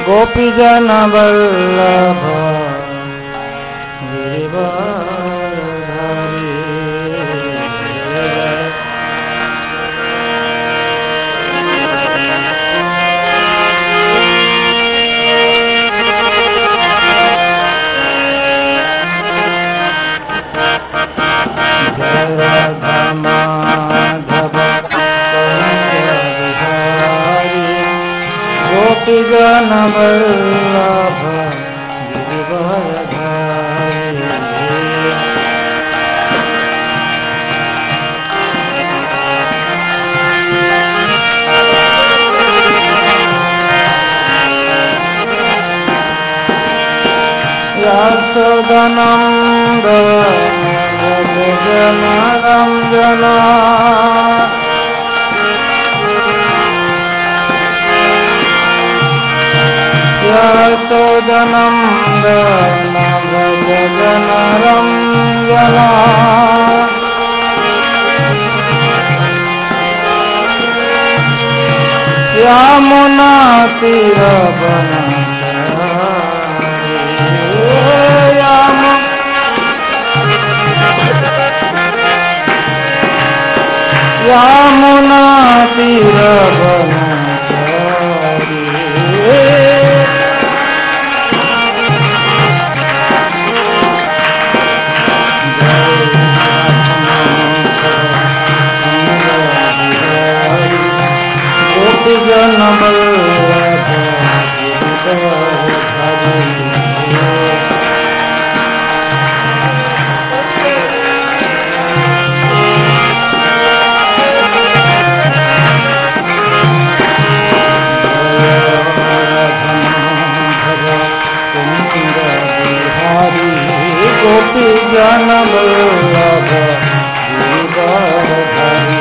गोपीजन वल्लभ गिरिवरधारी। जय राधा माधव गोपीजन वल्लभ गिरिवरधारी। यशोदनन्दन जन रंजना यशोदनन्दन जन रंजना यमुना यमुना तीरवनचारी। गोपीजन वल्लभ गिरिवरधारी। गोपीजन वल्लभ गिरिवरधारी।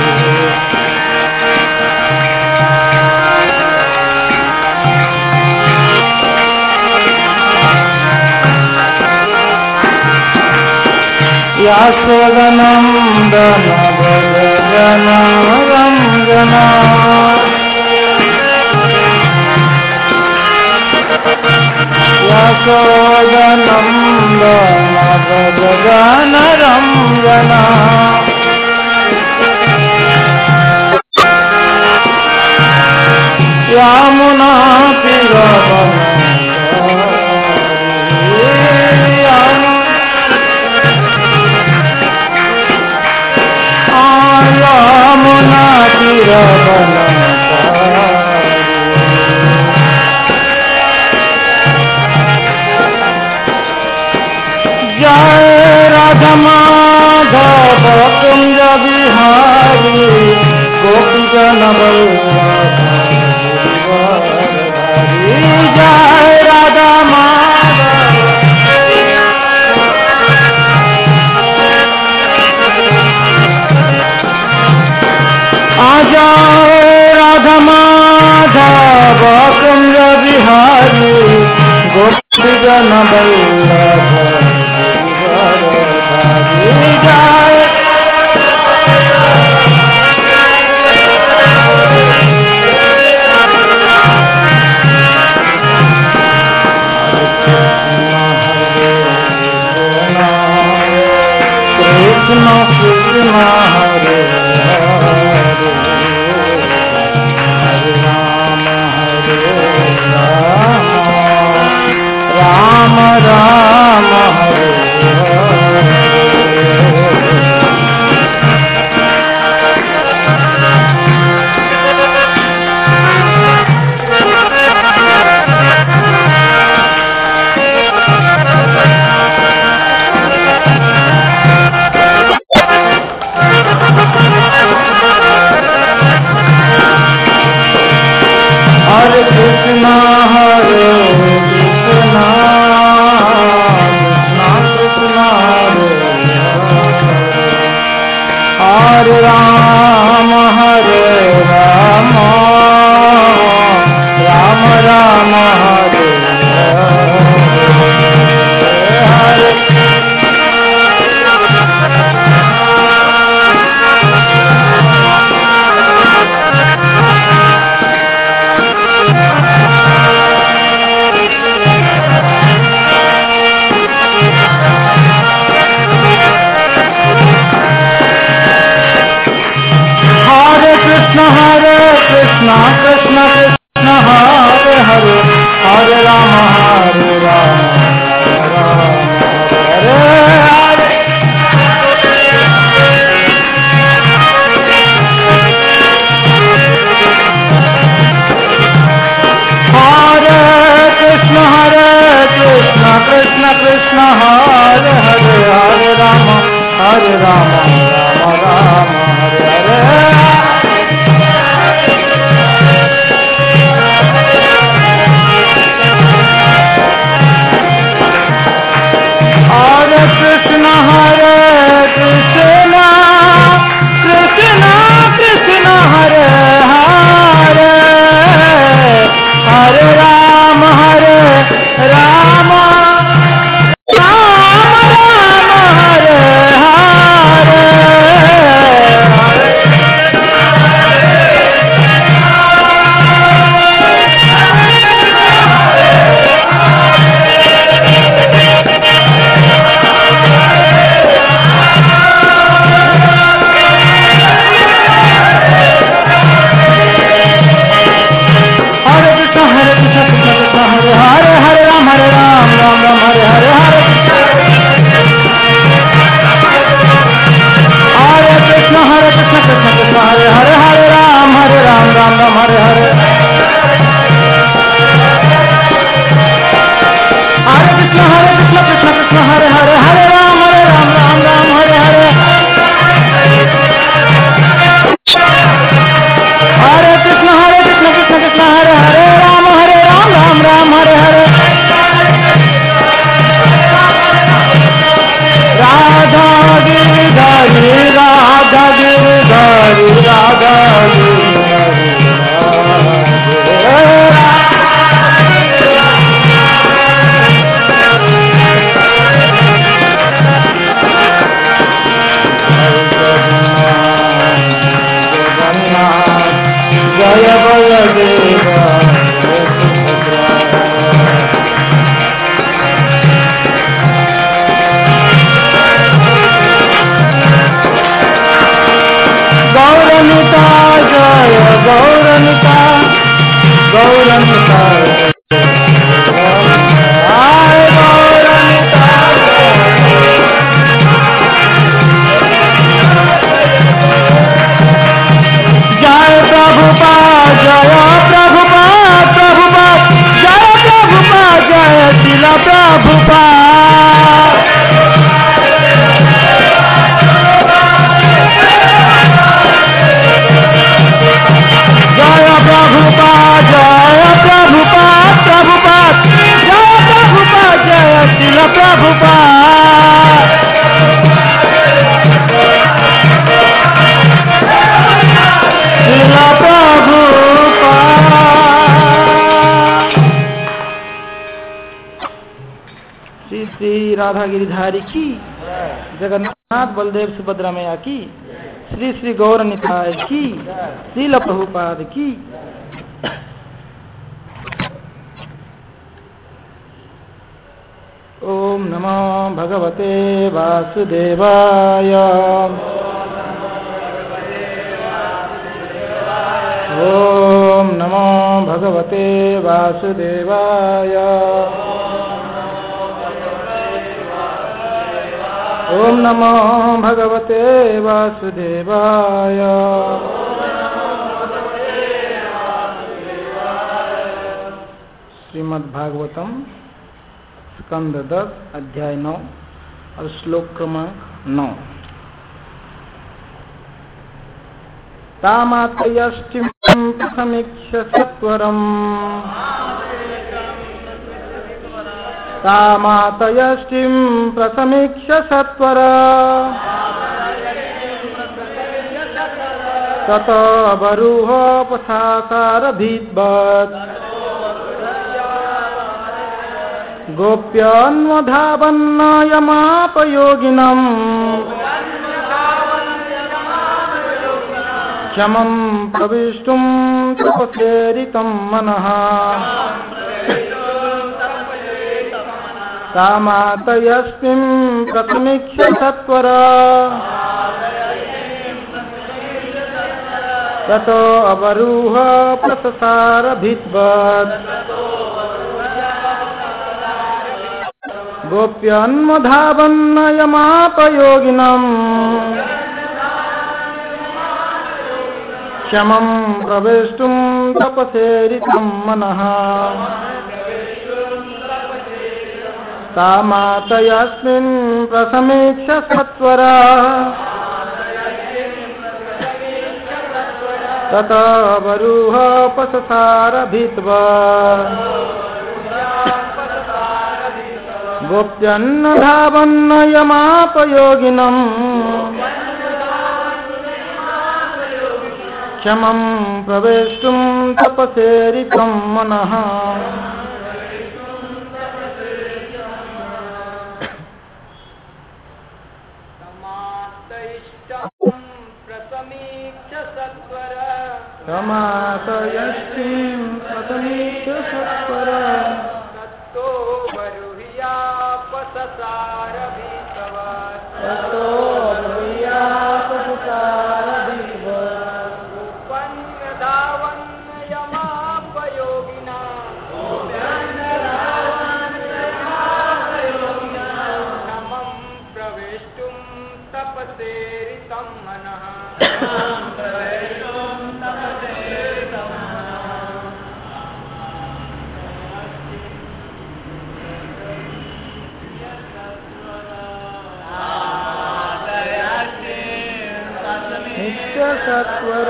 यशोदनन्दन जन रंजना यशोदनन्दन जन रंजना यमुना यमुना जय राधा माधव कुंज बिहारी गोपीजन वल्लभ गिरिवरधारी। जय राधा माधव जय राधा माधव कुंज बिहारी गोपीजन वल्लभ गिरिवरधारी। कृष्ण कृष्ण हरे हरे हरे राम राम हरे हरे। हरे कृष्ण हरे कृष्ण कृष्ण हरे हरे राम राम राम हरे हरे। राधा गिरिधारी की, जगन्नाथ बलदेव सुभद्रा मैया की, श्री श्री गौर निताय की, श्रील प्रभुपाद की। ओम नमो भगवते वासुदेवाय। ओम नमो भगवते वासुदेवाय। ओम नमो भगवते वासुदेवाय। श्रीमद्भागवतम स्कंद 10 अध्याय 9 और श्लोक क्रमांक 9। तामातयष्टिं प्रसमीक्ष्य सत्वरम् तामातयष्टिं प्रसमीक्ष्य सत्वर ततो बरूहोपसासारभीद्वत् गोप्यान्वधावन्नयमापयोगिनम् क्षमं प्रविष्टुं तपसेरितं मनः तामातयस्मिं प्रसमीक्ष्य सत्वर ततो अवरूह प्रससारभीद्वत् गोप्यन्वधावन्नयमापयोगिनम् क्षमं प्रवेष्टुं तपसेरितं मनः तामातयस्मिन् प्रसमीक्ष्य सत्वर ततो वरूहोपसारभीद्वत् गोप्यन्वधावन्नयमापयोगिनम् क्षमं प्रवेष्टुं तपसेरितं मनः समातयष्टिं प्रसमीक्ष्य सत्वर ततो बरूह्यापसारभीद्वत् ततो बरूह्यापसारभीद्वत् गोप्यन्वधावन्नयमापयोगिनः क्षमं प्रवेष्टुं तपसेरितं मनः सत्वर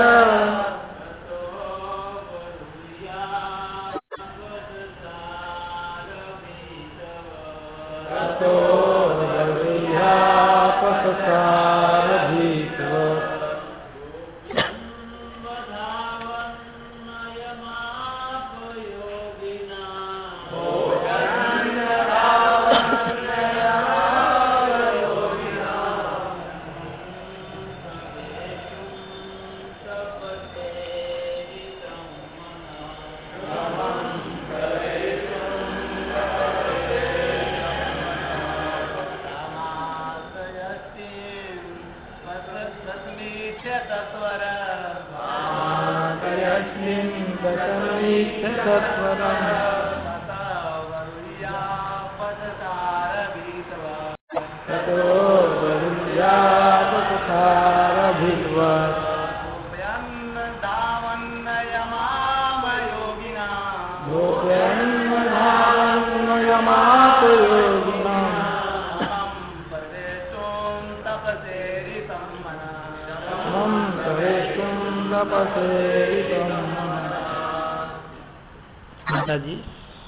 ततो बरूह्यापसारभीद्वत् सत्वरम् विद्वत् गोप्यन्मधावन्मयमात योगिनाम् मम प्रवेशुं तपसेरितं माता जी।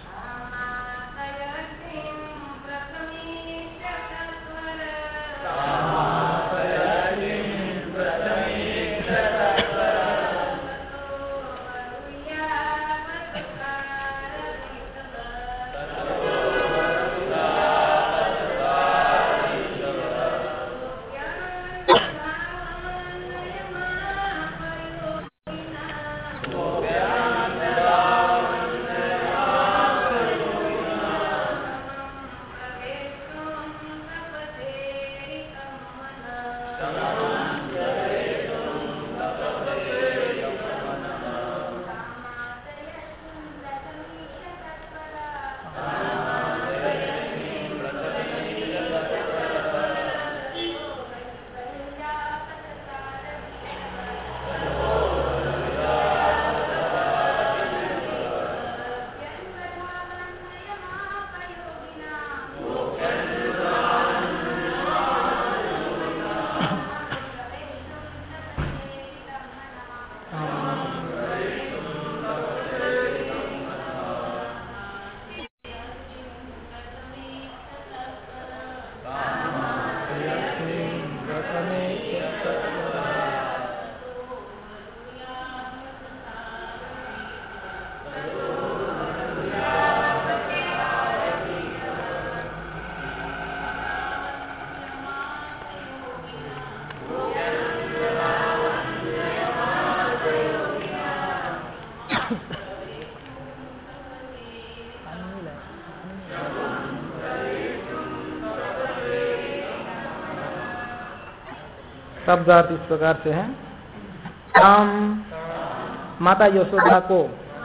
शब्दार्थ इस प्रकार से है। राम माता यशोदा को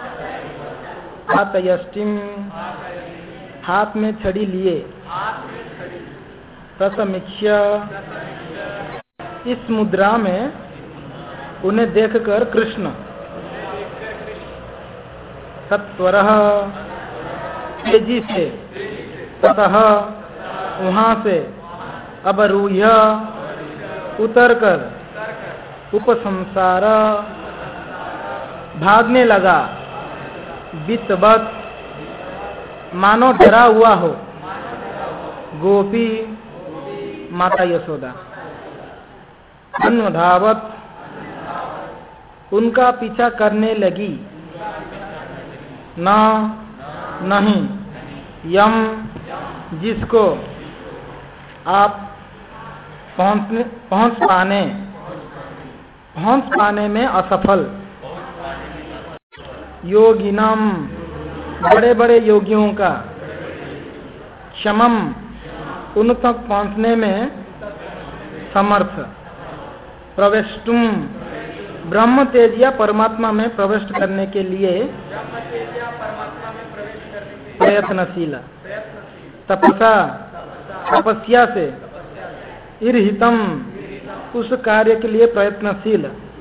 हाथयष्टिम हाथ में छड़ी लिए प्रसमीक्ष्य इस मुद्रा में उन्हें देखकर कृष्ण सत्वरः तेजी से ततः वहां से अवरूह्य उतरकर उपसंसार भागने लगा वित्तवत मानो डरा हुआ हो गोपी माता यशोदा अन्वधावत उनका पीछा करने लगी न नहीं यम जिसको आप पहुंच पाने में असफल योगिनम बड़े बड़े योगियों का क्षमम उन तक पहुंचने में समर्थ प्रवेष्टुम ब्रह्म तेज या परमात्मा में प्रवेश करने के लिए प्रयत्नशील तपस्या से इरहितम उस कार्य के लिए प्रयत्नशील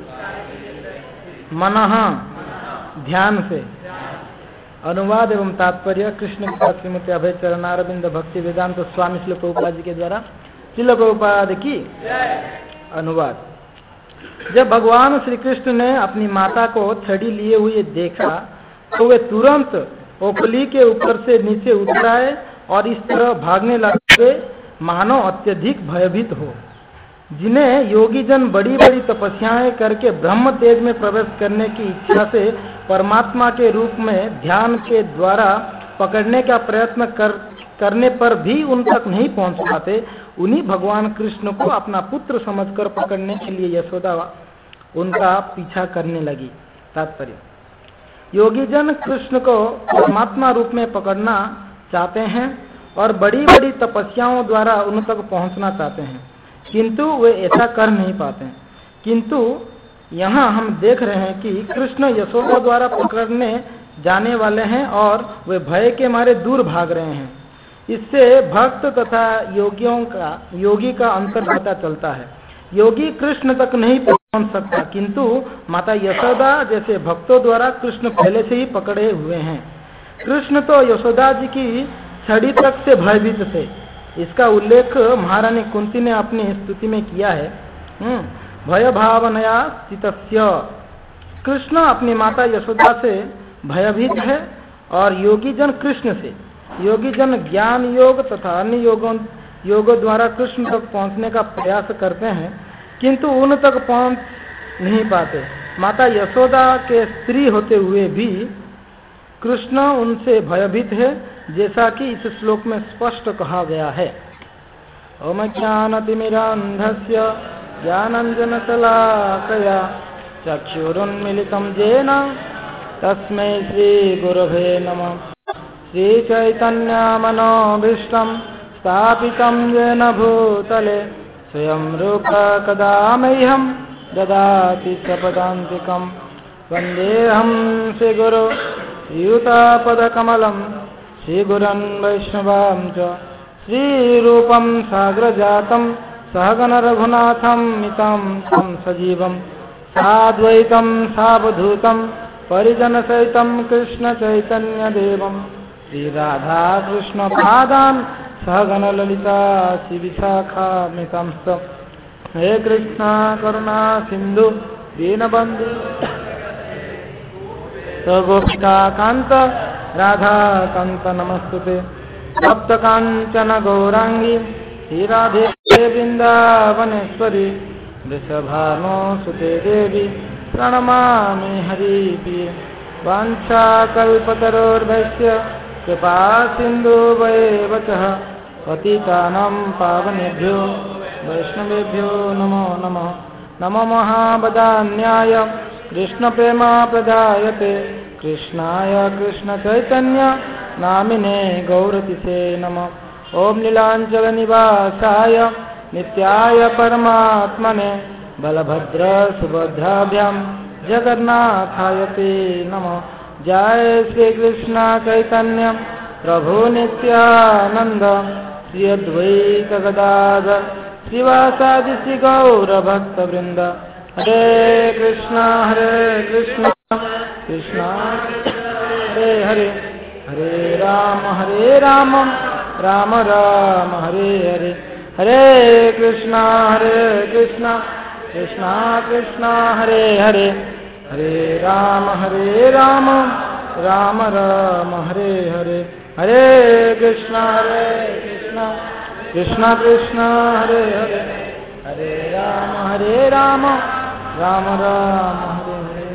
मनः ध्यान से। अनुवाद एवं तात्पर्य कृष्ण श्रीमती अभय चरणारविंद भक्ति वेदांत स्वामी श्रील प्रभुपाद जी के द्वारा श्रील प्रभुपाद की अनुवाद। जब भगवान श्री कृष्ण ने अपनी माता को छड़ी लिए हुए देखा तो वे तुरंत ओखली के ऊपर से नीचे उतर आए और इस तरह भागने लगे मानो अत्यधिक भयभीत हो। जिन्हें योगी जन बड़ी बड़ी तपस्याएं करके ब्रह्म तेज में प्रवेश करने की इच्छा से परमात्मा के रूप में ध्यान के द्वारा पकड़ने का प्रयत्न करने पर भी उन तक नहीं पहुंच पाते, उन्हीं भगवान कृष्ण को अपना पुत्र समझकर पकड़ने के लिए यशोदा उनका पीछा करने लगी। तात्पर्य योगी जन कृष्ण को परमात्मा रूप में पकड़ना चाहते हैं और बड़ी बड़ी तपस्याओं द्वारा उन तक पहुंचना चाहते हैं, किंतु वे ऐसा कर नहीं पाते। किंतु यहाँ हम देख रहे हैं कि कृष्ण यशोदा द्वारा पकड़ने जाने वाले हैं और वे भय के मारे दूर भाग रहे हैं। इससे भक्त तथा योगी का अंतर पता चलता है। योगी कृष्ण तक नहीं पहुंच सकता, किंतु माता यशोदा जैसे भक्तों द्वारा कृष्ण पहले से ही पकड़े हुए हैं। कृष्ण तो यशोदा जी की छड़ी तक से भयभीत थे। इसका उल्लेख महारानी कुंती ने अपनी स्तुति में किया है। भय भावनया स्थितस्य, कृष्ण अपनी माता यशोदा से भयभीत है और योगी जन कृष्ण से। योगी जन ज्ञान योग तथा अन्य योगों द्वारा कृष्ण तक पहुंचने का प्रयास करते हैं, किंतु उन तक पहुंच नहीं पाते। माता यशोदा के स्त्री होते हुए भी कृष्ण उनसे भयभीत है, जैसा कि इस श्लोक में स्पष्ट कहा गया है। ओम ज्ञानतिमिरान्धस्य ज्ञानाञ्जनशलाकया चक्षुरुन्मीलितं येन तस्मै श्रीगुरवे नमः। श्रीचैतन्यमनोभीष्टं स्थापितं येन भूतले स्वयं रूप कदा मह्यं ददाति सपदान्तिकं। वन्देऽहं श्रीगुरो युतापदकमलं श्रीगुरन् वैष्णवां च श्रीरूपं साग्रजातं सहगण रघुनाथं मितं तं सजीवं साद्वैतं सावधूतं परिजनसहितं कृष्णचैतन्यदेवं श्रीराधाकृष्णपादान् सहगण ललिता श्रीविशाखान्वितं च। हे कृष्ण करुणा सिन्धु दीनबन्धु गोपिका कांत राधाकांत नमस्तुते। सप्तकांचन गौरांगी श्रीराधे वृंदावनेश्वरी वृषभानुसुते देवी प्रणमामि हरिप्रिये। वाञ्छाकल्पतरोर्भस्य कृपा सिन्धुभैव च पतितानां पावनेभ्यो वैष्णवेभ्यो नमो नमः। नमो महावदान्याय कृष्ण प्रेमा प्रदायते कृष्णाय कृष्ण चैतन्य नामिने गौरतिसे नमः। ओम नीलांचल निवासाय नित्याय परमात्मने बलभद्र सुभद्राभ्याम जगन्नाथाय ते नमः। जय श्री कृष्ण चैतन्य प्रभु नित्यानंद श्री अद्वैत गदाधर श्रीवासादि श्री गौर भक्त वृंद। हरे कृष्णा कृष्ण हरे हरे, हरे राम राम राम हरे हरे। हरे कृष्णा कृष्णा कृष्णा हरे हरे, हरे राम राम राम हरे हरे। हरे कृष्णा कृष्णा कृष्णा हरे हरे, हरे राम राम राम हरे हरे।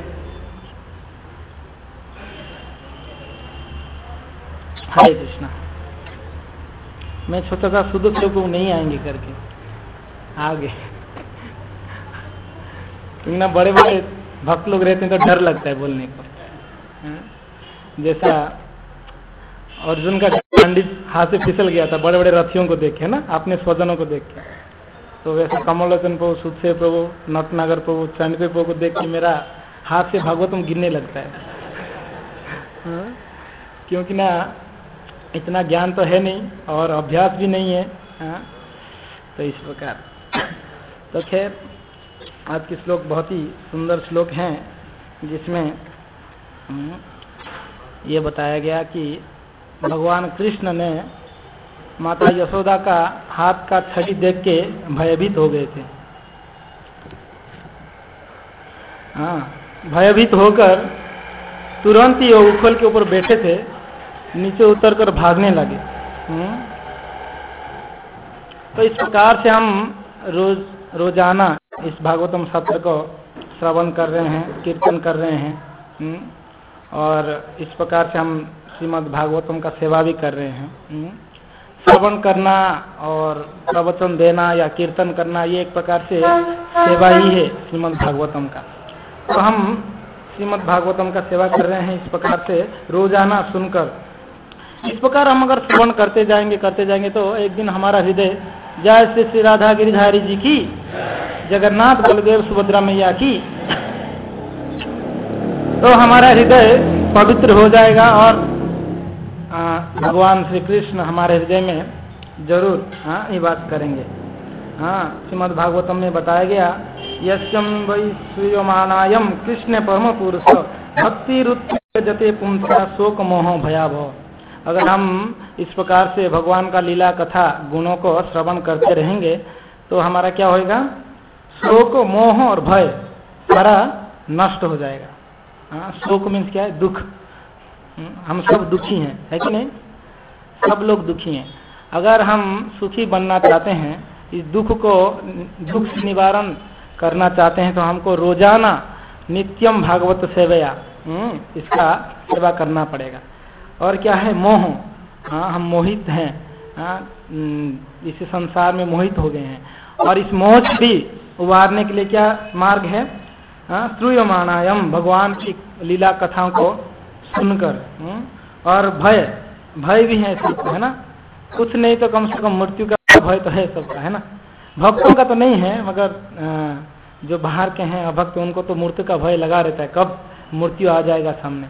हरे कृष्णा। मैं छोटा सा सुदूर लोग नहीं आएंगे करके आगे, क्योंकि ना बड़े बड़े भक्त लोग रहते हैं तो डर लगता है बोलने को। जैसा अर्जुन का पंडित हाथ से फिसल गया था बड़े बड़े रथियों को देख के ना, अपने स्वजनों को देख के, तो वैसे कमलोचन प्रभु, सुदसेव प्रभु, नटनागर प्रभु, चंडदेव प्रभु को देख के मेरा हाथ से भागवतम गिरने लगता है। क्योंकि ना इतना ज्ञान तो है नहीं और अभ्यास भी नहीं है। तो इस प्रकार तो खैर आज के श्लोक बहुत ही सुंदर श्लोक हैं, जिसमें ये बताया गया कि भगवान कृष्ण ने माता यशोदा का हाथ का छड़ी देख के भयभीत हो गए थे। भयभीत होकर तुरंत ही वो उखल के ऊपर बैठे थे, नीचे उतरकर भागने लगे। तो इस प्रकार से हम रोजाना इस भागवतम सत्र को श्रवण कर रहे हैं, कीर्तन कर रहे हैं, और इस प्रकार से हम श्रीमद् भागवतम का सेवा भी कर रहे हैं। श्रवण करना और प्रवचन देना या कीर्तन करना ये एक प्रकार से सेवा ही है श्रीमद् भागवतम का। तो हम श्रीमद् भागवतम का सेवा कर रहे हैं इस प्रकार से रोजाना सुनकर। इस प्रकार हम अगर श्रवण करते जाएंगे तो एक दिन हमारा हृदय जय श्री श्री राधा गिरिधारी जी की, जगन्नाथ बलदेव सुभद्रा मैया की, तो हमारा हृदय पवित्र हो जाएगा और भगवान श्री कृष्ण हमारे हृदय में जरूर निवास करेंगे। हाँ, श्रीमद् भागवतम में बताया गया, यस्यम वै श्रूयमाणायम कृष्ण परम पुरुष भक्ति रुत्जते पुंसा शोक मोह भयाभव। अगर हम इस प्रकार से भगवान का लीला कथा गुणों को श्रवण करते रहेंगे तो हमारा क्या होएगा? शोक मोह और भय सारा नष्ट हो जाएगा। हाँ, शोक मीन्स क्या है? दुख। हम सब दुखी हैं, है कि नहीं? सब लोग दुखी हैं। अगर हम सुखी बनना चाहते हैं, इस दुख से निवारण करना चाहते हैं, तो हमको रोजाना नित्यम भागवत सेवया इसका सेवा करना पड़ेगा। और क्या है? मोह। हाँ, हम मोहित हैं। हाँ, इस संसार में मोहित हो गए हैं, और इस मोह से भी उबारने के लिए क्या मार्ग है? श्रूयमाणायम, भगवान की लीला कथाओं को सुनकर। और भय भी है सबको, है ना? कुछ नहीं तो कम से कम मृत्यु का भय तो है सबका, है ना? भक्तों का तो नहीं है, मगर जो बाहर के हैं अभक्त, उनको तो मृत्यु का भय लगा रहता है, कब मृत्यु आ जाएगा सामने।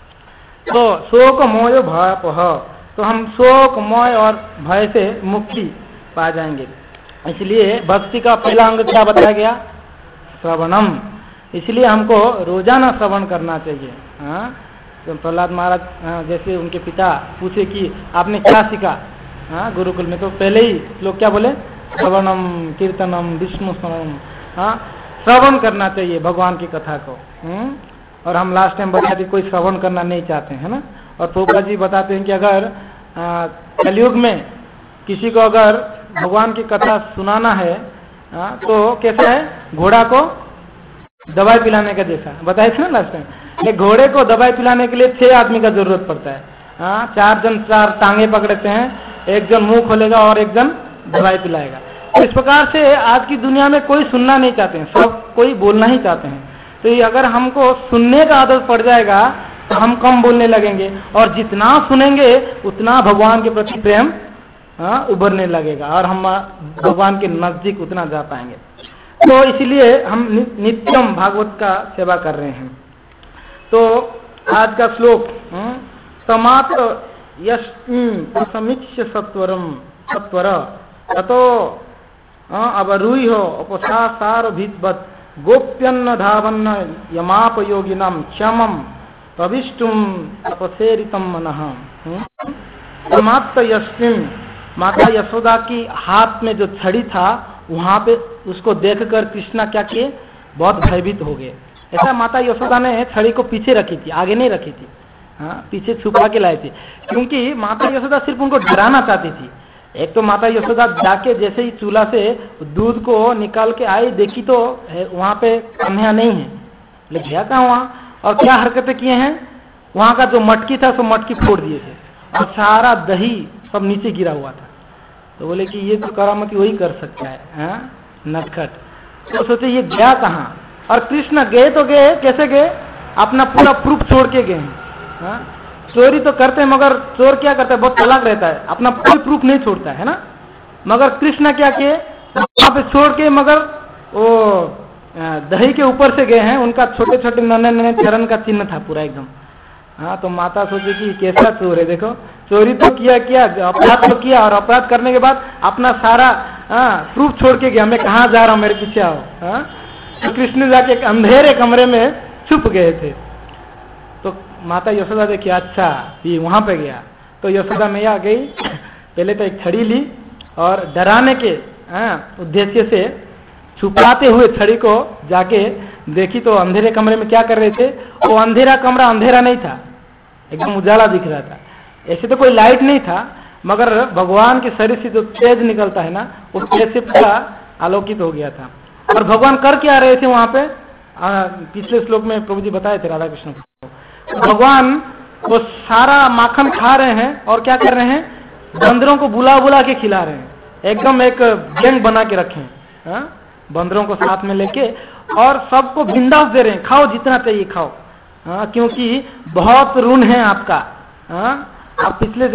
तो शोक मोह भय, तो हम शोक मोह और भय से मुक्ति पा जाएंगे। इसलिए भक्ति का पहला अंग क्या बताया गया? श्रवणम। इसलिए हमको रोजाना श्रवण करना चाहिए। हाँ, तो प्रहलाद महाराज जैसे उनके पिता पूछे कि आपने क्या सीखा गुरुकुल में, तो पहले ही लोग क्या बोले? श्रवणम कीर्तनम विष्णु स्मरणम। हाँ, श्रवण करना चाहिए भगवान की कथा को। और हम लास्ट टाइम बताए थे कोई श्रवण करना नहीं चाहते, है ना? और प्रभुपाद जी बताते हैं कि अगर कलयुग में किसी को अगर भगवान की कथा सुनाना है तो कैसा है? घोड़ा को दवाई पिलाने का जैसा बताए थे ना लास्ट टाइम। एक घोड़े को दवाई पिलाने के लिए 6 आदमी का जरूरत पड़ता है। 4 जन 4 टांगे पकड़ते हैं, एक जन मुंह खोलेगा और एक जन दवाई पिलाएगा। तो इस प्रकार से आज की दुनिया में कोई सुनना नहीं चाहते हैं, सब कोई बोलना ही चाहते हैं। तो ये अगर हमको सुनने का आदत पड़ जाएगा तो हम कम बोलने लगेंगे, और जितना सुनेंगे उतना भगवान के प्रति प्रेम उभरने लगेगा, और हम भगवान के नजदीक उतना जा पाएंगे। तो इसलिए हम नित्यम भागवत का सेवा कर रहे हैं। तो आज का श्लोक, समात्र यमीक्ष सत्वर ततो अवरूह उपसासार भीतवत गोप्यन्न धावन्न यमाप योगिनम क्षमम प्रविष्टुम तपसेरितम मनः। समाप्त यस्मिन, माता यशोदा की हाथ में जो छड़ी था वहां पे उसको देखकर कृष्णा क्या किए? बहुत भयभीत हो गए। ऐसा माता यशोदा ने छड़ी को पीछे रखी थी, आगे नहीं रखी थी। हाँ, पीछे छुपा के लाई थी, क्योंकि माता यशोदा सिर्फ उनको डराना चाहती थी। एक तो माता यशोदा जाके जैसे ही चूल्हा से दूध को निकाल के आई, देखी तो वहां पे कन्हैया नहीं है, लेकिन गया कहाँ वहाँ? और क्या हरकतें किए हैं? वहां का जो मटकी था, सो मटकी फोड़ दिए थे, और सारा दही सब नीचे गिरा हुआ था। तो बोले कि ये तो करामती वही कर सकता है, नटखट। तो सोचे ये गया कहाँ? और कृष्ण गए तो गए, कैसे गए? अपना पूरा प्रूफ छोड़ के गए। चोरी तो करते हैं, मगर चोर क्या करता है? बहुत चालाक रहता है, अपना कोई प्रूफ नहीं छोड़ता है ना। मगर कृष्ण क्या किए? वहां पे छोड़ के, मगर वो दही के ऊपर से गए हैं। उनका छोटे छोटे नन्हे चरण का चिन्ह था पूरा एकदम। हाँ, तो माता सोचे कि कैसा चोर है, देखो चोरी तो किया, अपराध तो किया, और अपराध करने के बाद अपना सारा प्रूफ छोड़ के गया, मैं कहाँ जा रहा हूँ, मेरे पीछे आओ। तो कृष्ण जाके एक अंधेरे कमरे में छुप गए थे। तो माता यशोदा देखी, अच्छा ये वहां पे गया। तो यशोदा मैया गई, पहले तो एक छड़ी ली और डराने के उद्देश्य से छुपाते हुए छड़ी को जाके देखी तो अंधेरे कमरे में क्या कर रहे थे? वो अंधेरा कमरा अंधेरा नहीं था, एकदम उजाला दिख रहा था। ऐसे तो कोई लाइट नहीं था, मगर भगवान के शरीर से जो तेज निकलता है ना, उस तेज से पूरा आलोकित हो गया था। और भगवान कर क्या रहे थे वहां पे? पिछले श्लोक में प्रभु जी बताए थे राधा कृष्ण को। भगवान वो सारा माखन खा रहे हैं, और क्या कर रहे हैं? बंदरों को बुला बुला के खिला रहे हैं, एकदम एक गैंग बना के रखे हैं, बंदरों को साथ में लेके, और सबको बिंदास दे रहे हैं, खाओ जितना चाहिए खाओ। क्योंकि बहुत ऋण है आपका। अब पिछले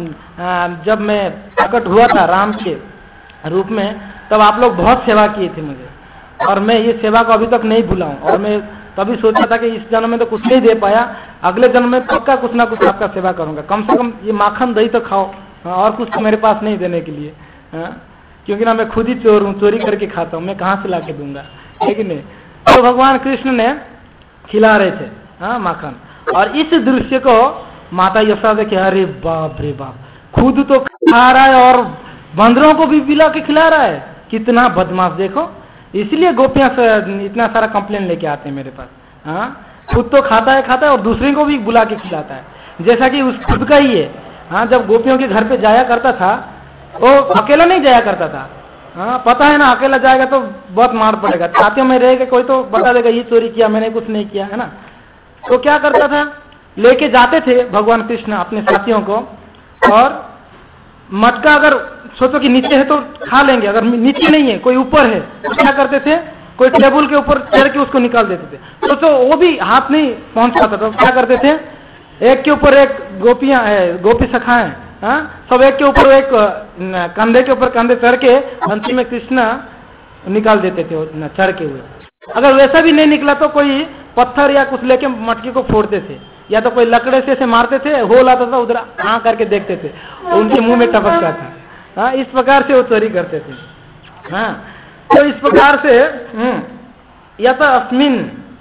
जब मैं प्रकट हुआ था राम के रूप में, तब आप लोग बहुत सेवा किए थे मुझे, और मैं ये सेवा को अभी तक नहीं भूलाऊं। और मैं तभी सोचा था कि इस जन्म में तो कुछ नहीं दे पाया, अगले जन्म में पक्का कुछ ना कुछ आपका सेवा करूंगा, कम से कम ये माखन दही तो खाओ, और कुछ तो मेरे पास नहीं देने के लिए। क्योंकि ना मैं खुद ही चोर हूँ, चोरी करके खाता हूँ, मैं कहाँ से ला के दूंगा, है कि नहीं। तो भगवान कृष्ण ने खिला रहे थे माखन, और इस दृश्य को माता यशोदा देखे, अरे बाप रे बाप, खुद तो खा रहा है और बंदरों को भी पिला के खिला रहा है, कितना बदमाश देखो। इसलिए गोपियां इतना सारा कंप्लेन लेके आते हैं मेरे पास। खुद तो खाता है और दूसरे को भी बुला के खिलाता है, जैसा कि उस खुद का ही है। जब गोपियों के घर पे जाया करता था, वो अकेला नहीं जाया करता था। पता है ना, अकेला जाएगा तो बहुत मार पड़ेगा, साथियों में रहेगा कोई तो बता देगा ये चोरी किया, मैंने कुछ नहीं किया, है ना। तो क्या करता था, लेके जाते थे भगवान कृष्ण अपने साथियों को, और मटका अगर सोचो कि नीचे है तो खा लेंगे, अगर नीचे नहीं है कोई ऊपर है तो क्या करते थे, कोई टेबल के ऊपर चढ़ के उसको निकाल देते थे। तो वो भी हाथ नहीं पहुंच पाता, तो क्या करते थे, एक के ऊपर एक गोपियां है, गोपी सखाएं, सब एक के ऊपर एक कंधे के ऊपर कंधे चढ़ के अंतिम में कृष्ण निकाल देते थे चढ़ के हुए। अगर वैसा भी नहीं निकला तो कोई पत्थर या कुछ लेके मटके को फोड़ते थे, या तो कोई लकड़े से मारते थे, होल आता था उधर करके देखते थे, उनके मुंह में टपकता था। इस प्रकार से वो चोरी करते थे। तो इस प्रकार से या तो अस्मिन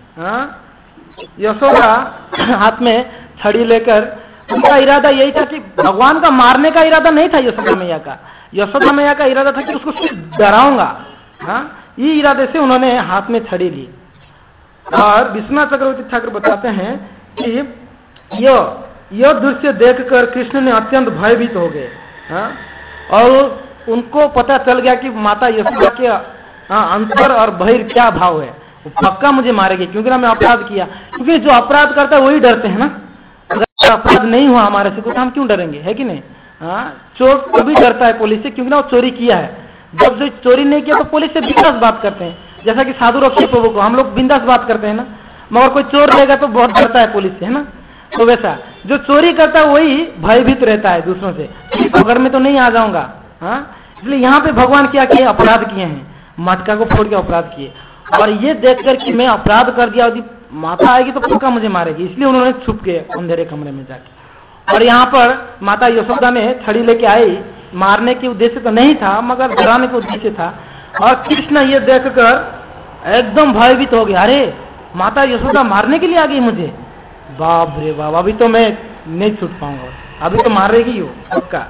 यशोदा हाथ में छड़ी लेकर, उनका इरादा यही था कि भगवान का मारने का इरादा नहीं था यशोदा मैया का। यशोदा मैया का इरादा था कि उसको सिर्फ डराऊंगा। ये इरादे से उन्होंने हाथ में छड़ी ली। और विश्वनाथ चक्रवर्ती ठाकुर बताते हैं कि यह दृश्य देखकर कृष्ण ने अत्यंत भयभीत हो गए, और उनको पता चल गया कि माता यशोदा के अंतर और बहिर क्या भाव है। वो पक्का मुझे मारेगी, क्योंकि ना मैं अपराध किया, क्योंकि जो अपराध करता है वही डरते हैं ना। अगर अपराध नहीं हुआ हमारे से तो हम क्यों डरेंगे, है कि नहीं। चोर कभी डरता है पुलिस से, क्योंकि ना वो चोरी किया है। जब जो चोरी नहीं किया तो पुलिस से बिंदास बात करते हैं, जैसा कि साधु रक्षी प्रभु को हम लोग बिंदास बात करते हैं ना। मगर कोई चोर रहेगा तो बहुत डरता है पुलिस से, है ना। तो वैसा जो चोरी करता है वही भयभीत रहता है दूसरों से, घर में तो नहीं आ जाऊंगा। इसलिए यहाँ पे भगवान क्या किए, अपराध किए हैं, मटका को फोड़ के अपराध किए। और ये देखकर कि मैं अपराध कर दिया, यदि माता आएगी तो पक्का मुझे मारेगी, इसलिए उन्होंने छुप के अंधेरे कमरे में जाके। और यहाँ पर माता यशोदा ने छड़ी लेके आई, मारने के उद्देश्य तो नहीं था मगर डराने के उद्देश्य था। और कृष्ण ये देखकर एकदम भयभीत हो गया, अरे माता यशोदा मारने के लिए आ गई मुझे, बाप रे बाप, अभी तो मैं नहीं छूट पाऊंगा, अभी तो मारेगी हो पक्का।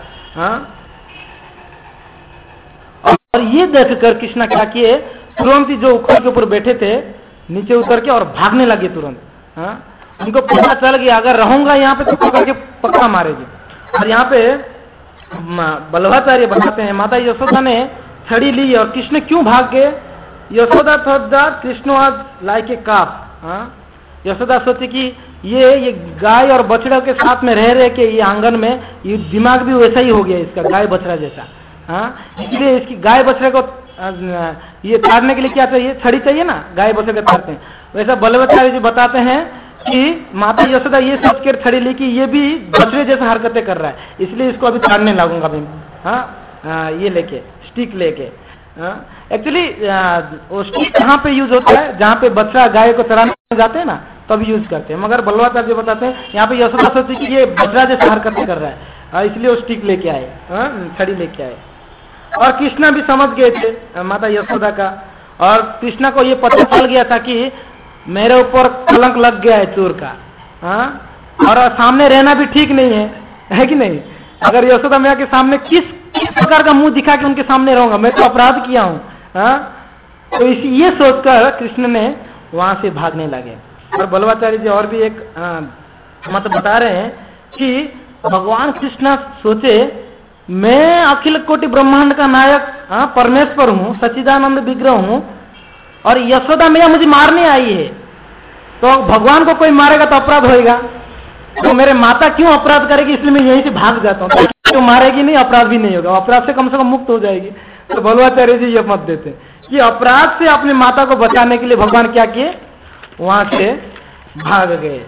और ये देखकर कृष्ण क्या किए, तुरंत ही जो उखड़ के ऊपर बैठे थे नीचे उतर के और भागने लगे तुरंत। उनको पता चल गया अगर रहूंगा यहाँ पे तो पकड़ के पक्का मारेगी। और यहाँ पे बल्लभाचार्य बताते हैं माता यशोदा ने छड़ी ली और कृष्ण क्यों भाग गए। Yashoda thought that Krishna was like a calf. Yashoda सोची कि ये गाय और बछड़ा के साथ में रह के ये आंगन में ये दिमाग भी वैसा ही हो गया इसका, गाय बछड़ा जैसा। इसलिए इसकी गाय बछड़े को ये तारने के लिए क्या चाहिए, छड़ी चाहिए ना, गाय बछड़े को तारते हैं। वैसा बल्लभाचार्य जी बताते हैं कि माता यशोदा ये सोच कर छड़ी ली कि ये भी बछड़े जैसा हरकतें कर रहा है, इसलिए इसको अभी तारने लगूंगा मैं। ये लेके स्टिक लेके। एक्चुअली वो स्टिक कहाँ पे यूज होता है, जहाँ पे बच्चा गाय को चराने जाते हैं ना तब यूज करते हैं। मगर बल्लभाचार्य जी बताते हैं यहाँ पे यशोदा सोची कि ये बछड़ा जैसा हरकतें कर रहा है, इसलिए वो स्टिक लेके आए, छड़ी लेके आए। और कृष्णा भी समझ गए थे माता यशोदा का, और कृष्णा को ये पता चल गया था कि मेरे ऊपर कलंक लग गया है चोर का। और सामने रहना भी ठीक नहीं है कि नहीं। अगर यशोदा मैया के सामने किस प्रकार का मुंह दिखा के उनके सामने रहूंगा, मैं तो अपराध किया हूँ। तो ये सोचकर कृष्ण ने वहां से भागने लगे। और बल्लभाचार्य जी और भी एक मत बता रहे हैं कि भगवान कृष्ण सोचे मैं अखिल कोटि ब्रह्मांड का नायक परमेश्वर हूँ, सच्चिदानंद विग्रह हूँ, और यशोदा मैया मुझे मारने आई है, तो भगवान को कोई मारेगा तो अपराध होएगा, तो मेरे माता क्यों अपराध करेगी, इसलिए मैं यहीं से भाग जाता हूँ। तो मारेगी नहीं, अपराध भी नहीं होगा, अपराध से कम मुक्त हो जाएगी। तो बल्लभाचार्य जी ये मत देते कि अपराध से अपनी माता को बचाने के लिए भगवान क्या किए, वहां से भाग गए।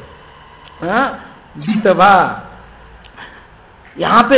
विधवा यहाँ पे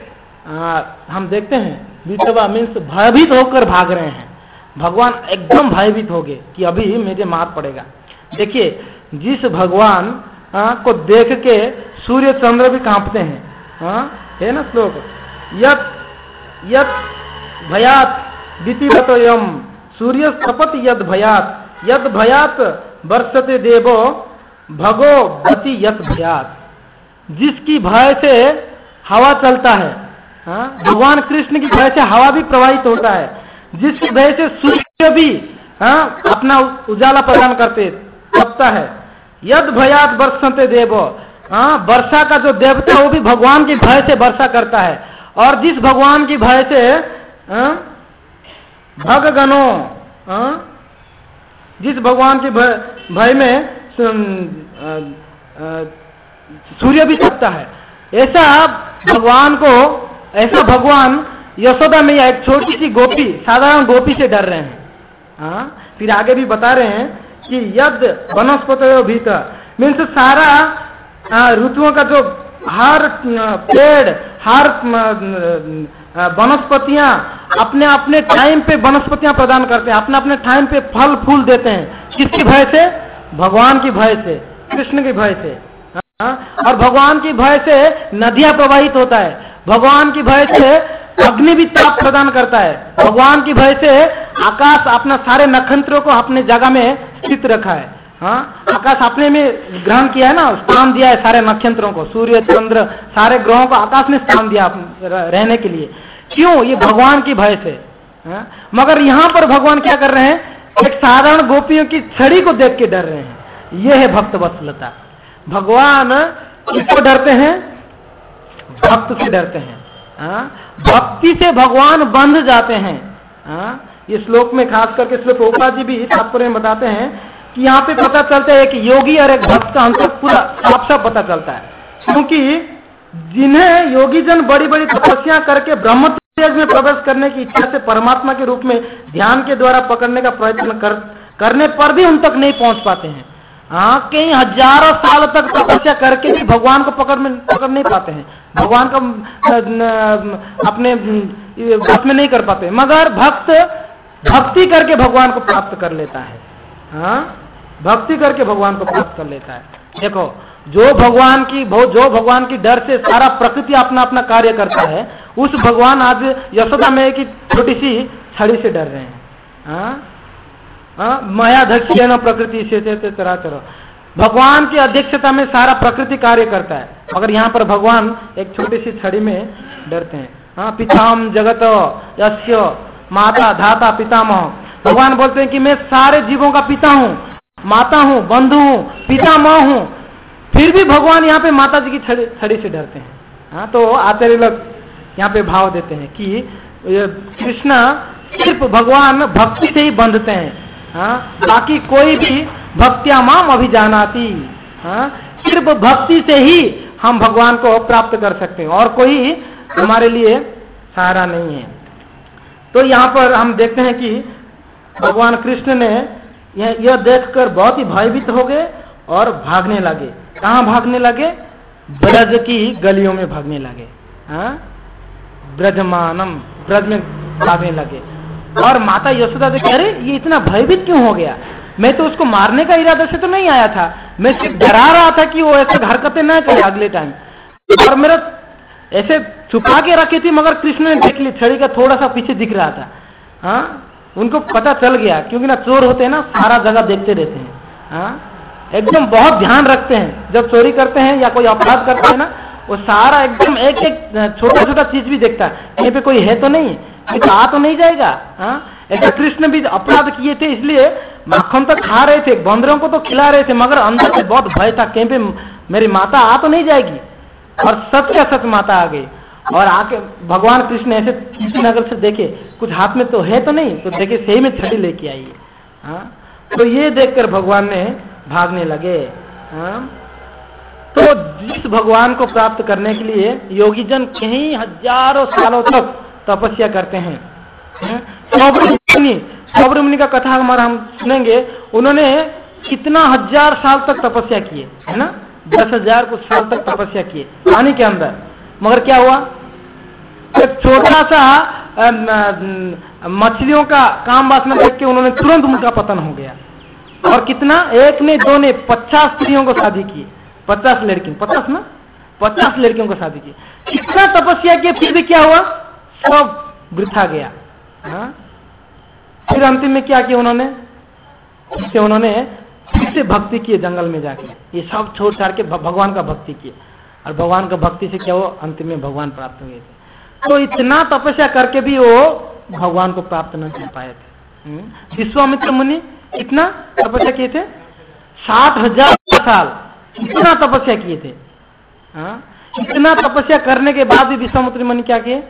हम देखते हैं, विधवा मीन्स भयभीत होकर भाग रहे हैं। भगवान एकदम भयभीत हो गए कि अभी मुझे मार पड़ेगा। देखिए जिस भगवान को देख के सूर्य चंद्र भी कांपते हैं, है ना श्लोक, यत भयात दितिवतोयम सूर्य तपत यद भयात वर्षते देवो भगो गति यत भयात। जिसकी भय से हवा चलता है, भगवान कृष्ण की भय से हवा भी प्रवाहित होता है, जिसकी भय से सूर्य भी अपना उजाला प्रदान करता है। यद भयात वर्षते देवो, वर्षा का जो देवता वो भी भगवान की भय से वर्षा करता है। और जिस भगवान की भय से भगगणों, जिस भगवान के भय में सूर्य भी तपता है, ऐसा भगवान यशोदा मैया एक छोटी सी गोपी, साधारण गोपी से डर रहे हैं। फिर आगे भी बता रहे हैं कि यद वनस्पतयो भीतर, मीन्स सारा ऋतुओं का जो हर पेड़, हर वनस्पतियां अपने अपने टाइम पे वनस्पतियां प्रदान करते हैं, अपने अपने टाइम पे फल फूल देते हैं। किसकी भय से? भगवान की भय से, कृष्ण की भय से। और भगवान की भय से नदियां प्रवाहित होता है, भगवान की भय से अग्नि भी ताप प्रदान करता है, भगवान की भय से आकाश अपना सारे नक्षत्रों को अपने जगह में स्थित रखा है। आकाश अपने में ग्रहण किया है ना, स्थान दिया है सारे नक्षत्रों को, सूर्य चंद्र सारे ग्रहों को आकाश में स्थान दिया रहने के लिए। क्यों? ये भगवान की भय से। मगर यहाँ पर भगवान क्या कर रहे हैं? एक साधारण गोपियों की छड़ी को देख के डर रहे हैं। यह है भक्त वत्सलता। भगवान किसको डरते हैं? भक्त से डरते हैं। भक्ति से भगवान बंध जाते हैं। ये श्लोक में खास करके श्लोक प्रभुपाद जी भी तात्पर्य में बताते हैं कि यहाँ पे पता चलता है कि योगी और एक भक्त का अंतर पूरा साफ साफ पता चलता है। क्योंकि जिन्हें योगी जन बड़ी बड़ी तपस्या करके ब्रह्म तेज में प्रवेश करने की इच्छा से परमात्मा के रूप में ध्यान के द्वारा पकड़ने का प्रयत्न करने पर भी उन तक नहीं पहुंच पाते हैं। कई हजारों साल तक तपस्या करके भी भगवान को पकड़ नहीं पाते हैं, भगवान को अपने वश में नहीं कर पाते। मगर भक्त भक्ति करके भगवान को प्राप्त कर लेता है। भक्ति करके भगवान को प्राप्त कर लेता है। देखो, जो भगवान की डर से सारा प्रकृति अपना अपना कार्य करता है, उस भगवान आज यशोदा मैया की छोटी सी छड़ी से डर रहे हैं। मयाध्यक्षेण प्रकृति से चराचर, भगवान की अध्यक्षता में सारा प्रकृति कार्य करता है, मगर यहाँ पर भगवान एक छोटी सी छड़ी में डरते हैं। पिताम जगत यस्य माता धाता पितामह, भगवान बोलते हैं कि मैं सारे जीवों का पिता हूँ, माता हूँ, बंधु हूँ, पितामह हूँ। फिर भी भगवान यहाँ पे माता जी की छड़ी से डरते हैं। तो आचार्य लोग यहाँ पे भाव देते हैं कि कृष्ण सिर्फ भगवान भक्ति से ही बंधते हैं। बाकी कोई भी भक्त्या माम अभिजानाति, सिर्फ भक्ति से ही हम भगवान को प्राप्त कर सकते हैं, और कोई हमारे लिए सहारा नहीं है। तो यहाँ पर हम देखते हैं कि भगवान कृष्ण ने यह देखकर बहुत ही भयभीत हो गए और भागने लगे। कहाँ भागने लगे? ब्रज की गलियों में भागने लगे। ब्रजमानम, ब्रज में भागने लगे। और माता यशोदा देखी, अरे ये इतना भयभीत क्यों हो गया? मैं तो उसको मारने का इरादा से तो नहीं आया था, मैं सिर्फ डरा रहा था कि वो ऐसे हरकतें ना करे अगले टाइम। और मेरा ऐसे छुपा के रखी थी, मगर कृष्ण ने देख ली, छड़ी का थोड़ा सा पीछे दिख रहा था। उनको पता चल गया, क्योंकि ना चोर होते हैं ना, सारा जगह देखते रहते हैं। एकदम बहुत ध्यान रखते हैं। जब चोरी करते हैं या कोई अपराध करते हैं ना, वो सारा एकदम एक एक छोटा छोटा चीज भी देखता है, कहीं पे कोई है तो नहीं, तो आ तो नहीं जाएगा। ऐसे कृष्ण भी अपराध किए थे, इसलिए माखन तो खा रहे थे, बंदरों को तो खिला रहे थे, मगर अंदर से बहुत भय था, कहीं पे मेरी माता आ तो नहीं जाएगी। और सच का सच माता आ गई, और आके भगवान कृष्ण ऐसे किसी नगर से देखे कुछ हाथ में तो है तो नहीं, तो देखे सही में छड़ी लेके आई है। तो ये देखकर भगवान ने भागने लगे। तो जिस भगवान को प्राप्त करने के लिए योगी जन कई हजारों सालों तक तपस्या करते हैं। सौभ्र मुनि का कथा हमारा हम सुनेंगे, उन्होंने कितना हजार साल तक तपस्या किए, है ना, 10,000 कुछ साल तक तपस्या किए पानी के अंदर। मगर क्या हुआ? एक छोटा सा मछलियों का काम वासना देख के उन्होंने तुरंत उनका पतन हो गया। और कितना, एक ने दो ने 50 स्त्रियों को शादी की, 50 लड़कियों, 50 लड़कियों को शादी की। कितना तपस्या किया, फिर भी क्या हुआ? सब वृथा गया। हाँ? फिर अंतिम में क्या किया उन्होंने? फिर से भक्ति किए जंगल में जाके, ये सब छोड़ छाड़ के भगवान का भक्ति किए, और भगवान का भक्ति से क्या वो अंतिम में भगवान प्राप्त हुए थे। तो इतना तपस्या करके भी वो भगवान को प्राप्त न कर पाए थे। विश्वामित्र मुनि इतना तपस्या किए थे, 60,000 साल इतना तपस्या किए थे। हाँ? इतना तपस्या करने के बाद भी विश्वामित्र मुनि क्या किए?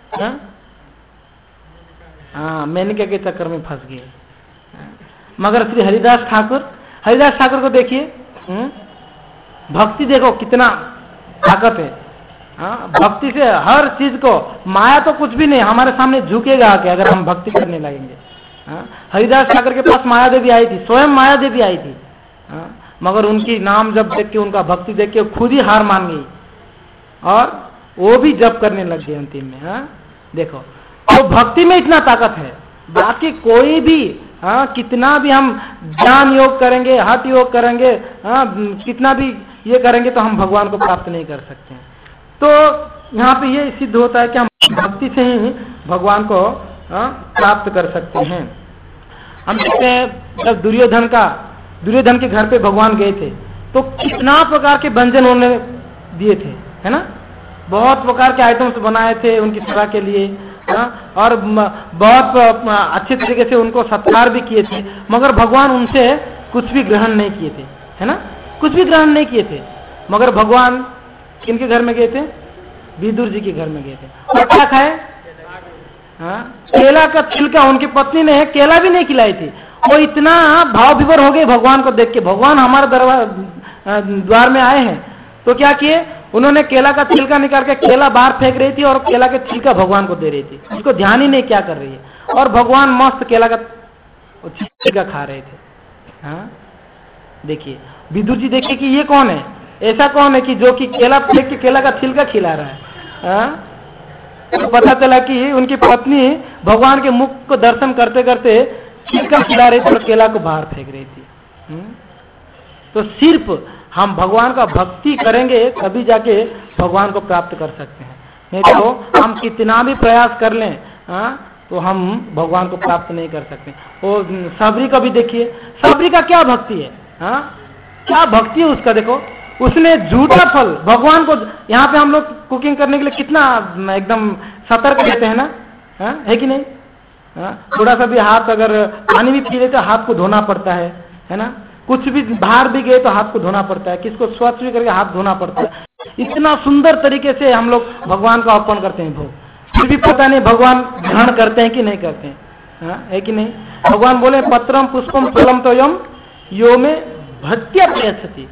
हाँ, मेनका के चक्कर में फंस गए। मगर श्री हरिदास ठाकुर को देखिए, भक्ति देखो कितना ताकत है। हाँ, भक्ति से हर चीज को, माया तो कुछ भी नहीं हमारे सामने झुकेगा आके अगर हम भक्ति करने लगेंगे। हाँ, हरिदास ठाकुर के पास माया देवी आई थी, स्वयं माया देवी आई थी। हाँ, मगर उनकी नाम जब देख के, उनका भक्ति देख के खुद ही हार मान गई और वो भी जप करने लग गए अंतिम में। हाँ, देखो तो भक्ति में इतना ताकत है, बाकी कोई भी कितना भी हम ज्ञान योग करेंगे, हठ योग करेंगे, कितना भी ये करेंगे तो हम भगवान को प्राप्त नहीं कर सकते हैं। तो यहाँ पे ये सिद्ध होता है कि हम भक्ति से ही भगवान को प्राप्त कर सकते हैं। हम देखते हैं जब दुर्योधन के घर पे भगवान गए थे तो कितना प्रकार के व्यंजन उन्होंने दिए थे, है ना, बहुत प्रकार के आइटम्स बनाए थे उनकी सेवा के लिए। और बहुत अच्छे तरीके से उनको सत्कार भी किए थे, मगर भगवान उनसे कुछ भी ग्रहण नहीं किए थे, है ना, कुछ भी ग्रहण नहीं किए थे। मगर भगवान किनके घर में गए थे? विदुर जी के घर में गए थे, और क्या खाए? केला का छिलका, उनकी पत्नी ने केला भी नहीं खिलाई थी। वो इतना भाव विभोर हो गए भगवान को देख के, भगवान हमारे द्वार में आए हैं, तो क्या किए उन्होंने? केला का छिलका निकाल के केला बाहर फेंक रही थी और केला के छिलका भगवान को दे रही थी, उसको ध्यान ही नहीं क्या कर रही है, और भगवान मस्त केला का छिलका खा रहे थे। हाँ, देखिए विदुर जी देखिए कि ये कौन है, ऐसा कौन है कि जो कि केला फेंक के केला का छिलका खिला रहा है। हाँ, तो पता चला कि उनकी पत्नी भगवान के मुख को दर्शन करते करते छिलका खिला रही थी और केला को बाहर फेंक रही थी। तो सिर्फ हम भगवान का भक्ति करेंगे तभी जाके भगवान को प्राप्त कर सकते हैं, नहीं तो हम कितना भी प्रयास कर लें तो हम भगवान को प्राप्त नहीं कर सकते। वो सबरी का भी देखिए, सबरी का क्या भक्ति है, क्या भक्ति है उसका, देखो उसने झूठा फल भगवान को, यहाँ पे हम लोग कुकिंग करने के लिए कितना एकदम सतर्क रहते हैं ना, है कि नहीं? थोड़ा सा भी हाथ, अगर पानी भी पी लेते तो हाथ को धोना पड़ता है ना, कुछ भी बाहर भी गए तो हाथ को धोना पड़ता है, किसको स्वच्छ भी करके हाथ धोना पड़ता है। इतना सुंदर तरीके से हम लोग भगवान का अर्पण करते हैं भोग, फिर भी पता नहीं भगवान ग्रहण करते हैं कि नहीं करते हैं, है कि नहीं? भगवान बोले पत्रम पुष्पम फलम तोयम यो में भक्त्या प्रयच्छति।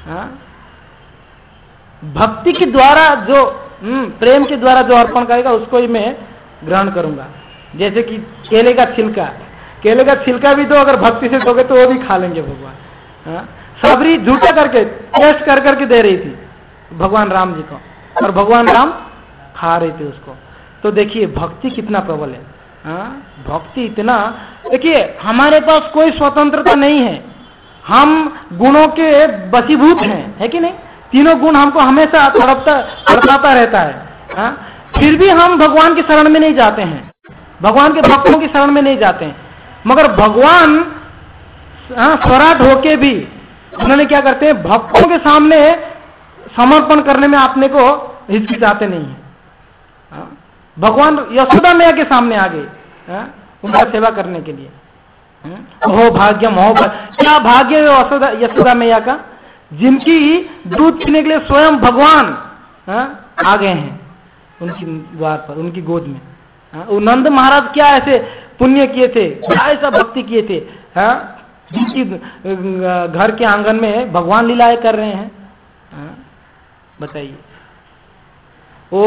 भक्ति के द्वारा जो प्रेम के द्वारा जो अर्पण करेगा उसको ही मैं ग्रहण करूंगा। जैसे कि केले का छिलका भी दो, अगर भक्ति से दोगे तो वो भी खा लेंगे भगवान। सबरी झूठा करके टेस्ट कर करके दे रही थी भगवान राम जी को, और भगवान राम खा रहे थे उसको। तो देखिए भक्ति कितना प्रबल है। भक्ति इतना, देखिए हमारे पास कोई स्वतंत्रता नहीं है, हम गुणों के वशीभूत हैं, है कि नहीं? तीनों गुण हमको हमेशा तड़पाता रहता है। फिर भी हम भगवान की शरण में नहीं जाते हैं, भगवान के भक्तों की शरण में नहीं जाते हैं। मगर भगवान स्वराट होके भी उन्होंने क्या करते हैं, भक्तों के सामने समर्पण करने में अपने को हिचकिचाते नहीं है। भगवान यशोदा मैया के सामने आ गए उनका सेवा करने के लिए। हो भाग्यम, क्या भाग्य है यशोदा मैया का, जिनकी दूध पीने के लिए स्वयं भगवान आ गए हैं उनकी द्वार पर, उनकी गोद में। वो नंद महाराज क्या ऐसे पुण्य किए थे, क्या ऐसा भक्ति किए थे, जिनकी घर के आंगन में भगवान लीलाएं कर रहे हैं। बताइए, वो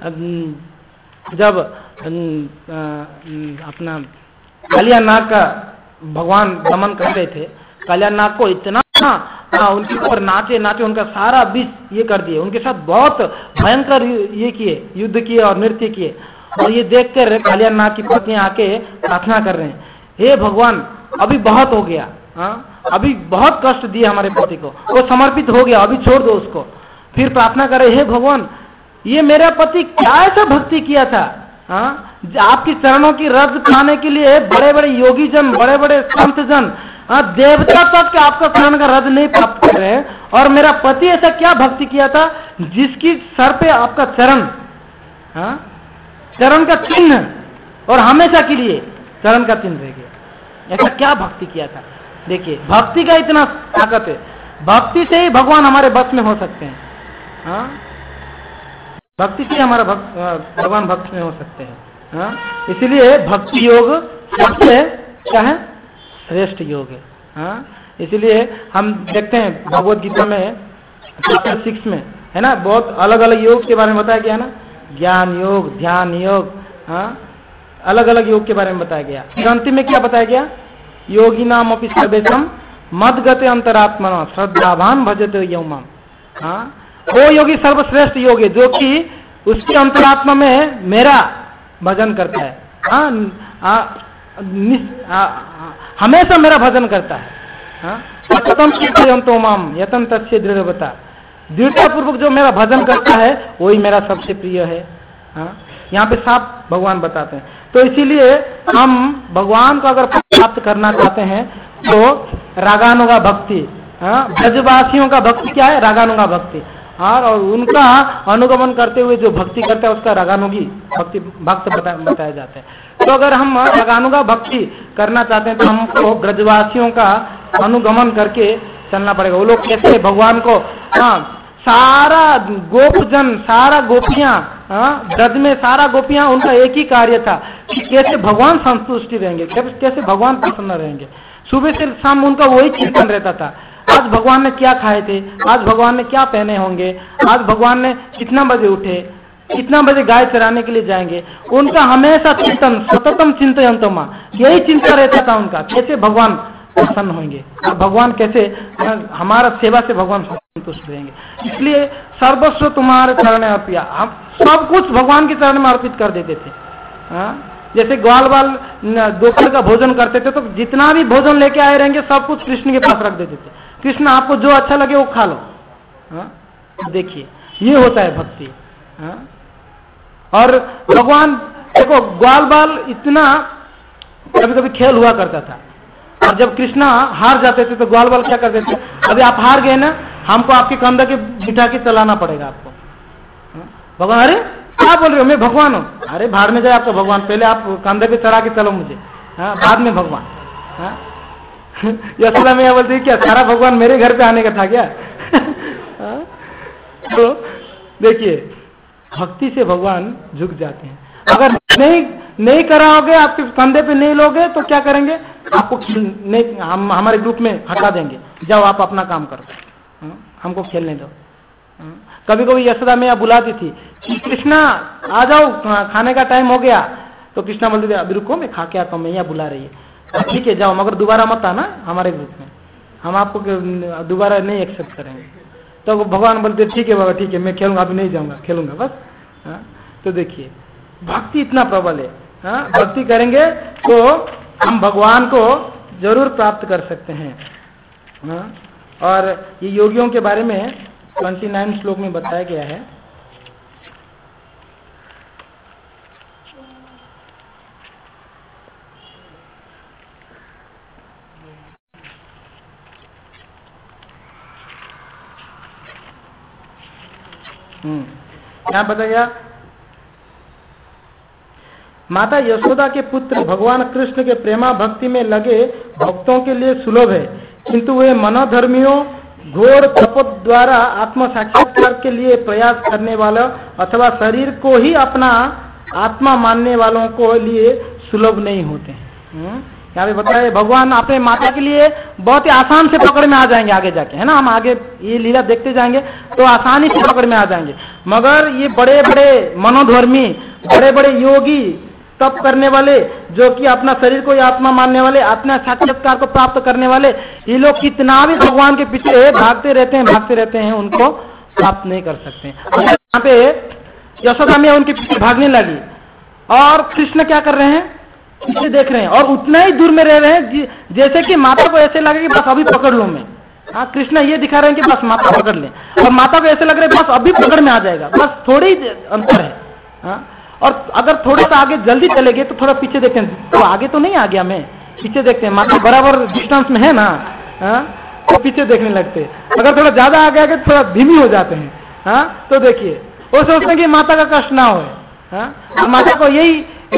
जब अपना कालियानाग का भगवान दमन कर रहे थे, कालियानाग को इतना उनके ऊपर नाचे उनका सारा विष ये कर दिए, उनके साथ बहुत भयंकर ये किए, युद्ध किए और नृत्य किए। और ये देखकर कालियानाग की पत्नी आके प्रार्थना कर रहे हैं, हे भगवान अभी बहुत हो गया, अभी बहुत कष्ट दिए हमारे पति को, वो समर्पित हो गया, अभी छोड़ दो उसको। फिर प्रार्थना करे, हे भगवान ये मेरा पति क्या ऐसा भक्ति किया था आपकी चरणों की रज पाने के लिए बड़े बड़े योगी जन, बड़े बड़े संत जन, देवता तक के आपका चरण का रज नहीं प्राप्त कर रहे हैं। और मेरा पति ऐसा क्या भक्ति किया था जिसकी सर पे आपका चरण, चरण का चिन्ह और हमेशा के लिए चरण का चिन्ह रह गया। ऐसा क्या भक्ति किया था। देखिए भक्ति का इतना ताकत है, भक्ति से ही भगवान हमारे बस में हो सकते हैं। भक्ति से हमारा भगवान भक्त में हो सकते हैं। इसलिए भक्ति योग सबसे क्या है, श्रेष्ठ योग है। इसलिए हम देखते हैं भगवत गीता में चैप्टर 6 में है ना, बहुत अलग अलग योग के बारे में बताया गया ना, ज्ञान योग, ध्यान योग, अलग अलग योग के बारे में बताया गया। फिर अंतिम में क्या बताया गया, योगी नाम अपि सर्वेशम मदगते अंतरात्मा श्रद्धावान भजते यौमम। वो योगी सर्वश्रेष्ठ योग है जो कि उसकी अंतरात्मा में मेरा भजन करता है, हमेशा मेरा भजन करता है। सततम चिंतयन्तो माम यतन तस्य दृढ़वता, दृढ़ता पूर्वक जो मेरा भजन करता है वही मेरा सबसे प्रिय है। यहाँ पे साफ भगवान बताते हैं। तो इसीलिए हम भगवान को अगर प्राप्त करना चाहते हैं तो रागानुगा भक्ति, ब्रजवासियों का भक्ति क्या है, रागानुगा भक्ति, और उनका अनुगमन करते हुए जो भक्ति करता है उसका रागानुगी भक्ति भक्त बताया जाता है। तो अगर हम रागानुगा भक्ति करना चाहते हैं तो हमको ब्रजवासियों का अनुगमन करके चलना पड़ेगा। वो लोग कैसे भगवान को, सारा गोपजन, सारा गोपियां, ब्रज में सारा गोपियां, उनका एक ही कार्य था कि कैसे भगवान संतुष्टि रहेंगे, कैसे भगवान प्रसन्न रहेंगे। सुबह से शाम उनका वही चिंतन रहता था, आज भगवान ने क्या खाए थे, आज भगवान ने क्या पहने होंगे, आज भगवान ने कितना बजे उठे, कितना बजे गाय चराने के लिए जाएंगे। उनका हमेशा चिंतन, सततम चिंतयन्तो, यही चिंता रहता था उनका, कैसे भगवान प्रसन्न होंगे और भगवान कैसे हमारा सेवा से भगवान संतुष्ट रहेंगे। इसलिए सर्वस्व तुम्हारे चरण में अर्पिया, हम सब कुछ भगवान के चरण में अर्पित कर देते थे। जैसे ग्वाल बाल दोपहर का भोजन करते थे तो जितना भी भोजन लेके आए रहेंगे सब कुछ कृष्ण के पास रख देते थे, कृष्ण आपको जो अच्छा लगे वो खा लो। देखिए ये होता है भक्ति। और भगवान देखो ग्वाल बाल इतना कभी कभी खेल हुआ करता था, और जब कृष्णा हार जाते थे तो ग्वाल बाल क्या करते थे, अभी आप हार गए ना, हमको आपके कंधे के बिठा के चलाना पड़ेगा आपको। भगवान अरे क्या बोल रहे हो, मैं भगवान हूँ। अरे भाड़ में जाए आपका भगवान, पहले आप कंधे पे चढ़ा के चलो मुझे, बाद में भगवान। यशोदा मैया बोलती क्या सारा भगवान मेरे घर पे आने का था क्या। तो देखिए भक्ति से भगवान झुक जाते हैं। अगर नहीं कराओगे, आपके कंधे पे नहीं लोगे तो क्या करेंगे, आपको नहीं, हम हमारे ग्रुप में हटा देंगे, जाओ आप अपना काम करो, हमको खेलने दो। कभी कभी यशोदा मैया बुलाती थी कि कृष्णा आ जाओ खाने का टाइम हो गया, तो कृष्णा बोलते थे अभी रुको मैं खा के आता हूँ, मैया बुला रही है। ठीक है जाओ, मगर दोबारा मत आना हमारे ग्रुप में, हम आपको दोबारा नहीं एक्सेप्ट करेंगे। तो भगवान बोलते ठीक है बाबा ठीक है, मैं खेलूंगा, अभी नहीं जाऊंगा, खेलूंगा बस। तो देखिए भक्ति इतना प्रबल है। भक्ति करेंगे तो हम भगवान को जरूर प्राप्त कर सकते हैं। और ये योगियों के बारे में 29 श्लोक में बताया गया है। क्या बताया गया, माता यशोदा के पुत्र भगवान कृष्ण के प्रेमा भक्ति में लगे भक्तों के लिए सुलभ है, किंतु वे मनोधर्मियों घोर तपत द्वारा आत्म साक्षात्कार के लिए प्रयास करने वाला अथवा शरीर को ही अपना आत्मा मानने वालों को लिए सुलभ नहीं होते हैं। यहाँ पे बताया भगवान अपने माता के लिए बहुत ही आसान से पकड़ में आ जाएंगे आगे जाके, है ना। हम आगे ये लीला देखते जाएंगे तो आसानी से पकड़ में आ जाएंगे, मगर ये बड़े बड़े मनोधर्मी, बड़े बड़े योगी, तप करने वाले, जो कि अपना शरीर को आत्मा मानने वाले, अपने साक्षात्कार को प्राप्त करने वाले, ये लोग कितना भी भगवान के पीछे भागते रहते हैं, उनको प्राप्त नहीं कर सकते। यहाँ पे यशोदा मैया उनके पीछे भागने लगी और कृष्ण क्या कर रहे हैं, पीछे देख रहे हैं और उतना ही दूर में रह रहे हैं जैसे कि माता को ऐसे लगे कि बस अभी पकड़ लूं मैं। कृष्ण ये दिखा रहे हैं कि बस माता पकड़ ले, और माता को ऐसे लग रहा है बस अभी पकड़ में आ जाएगा, बस थोड़ी अंतर है। और अगर थोड़ा सा आगे जल्दी चले गए तो थोड़ा पीछे देखते हैं, तो आगे तो नहीं आ गया, मैं पीछे देखते हैं, माता बराबर डिस्टेंस में है ना, तो पीछे देखने लगते हैं। अगर थोड़ा ज्यादा आगे आगे थोड़ा धीमी हो जाते हैं, तो देखिए वो सोचते हैं कि माता का कष्ट ना हो, माता को यही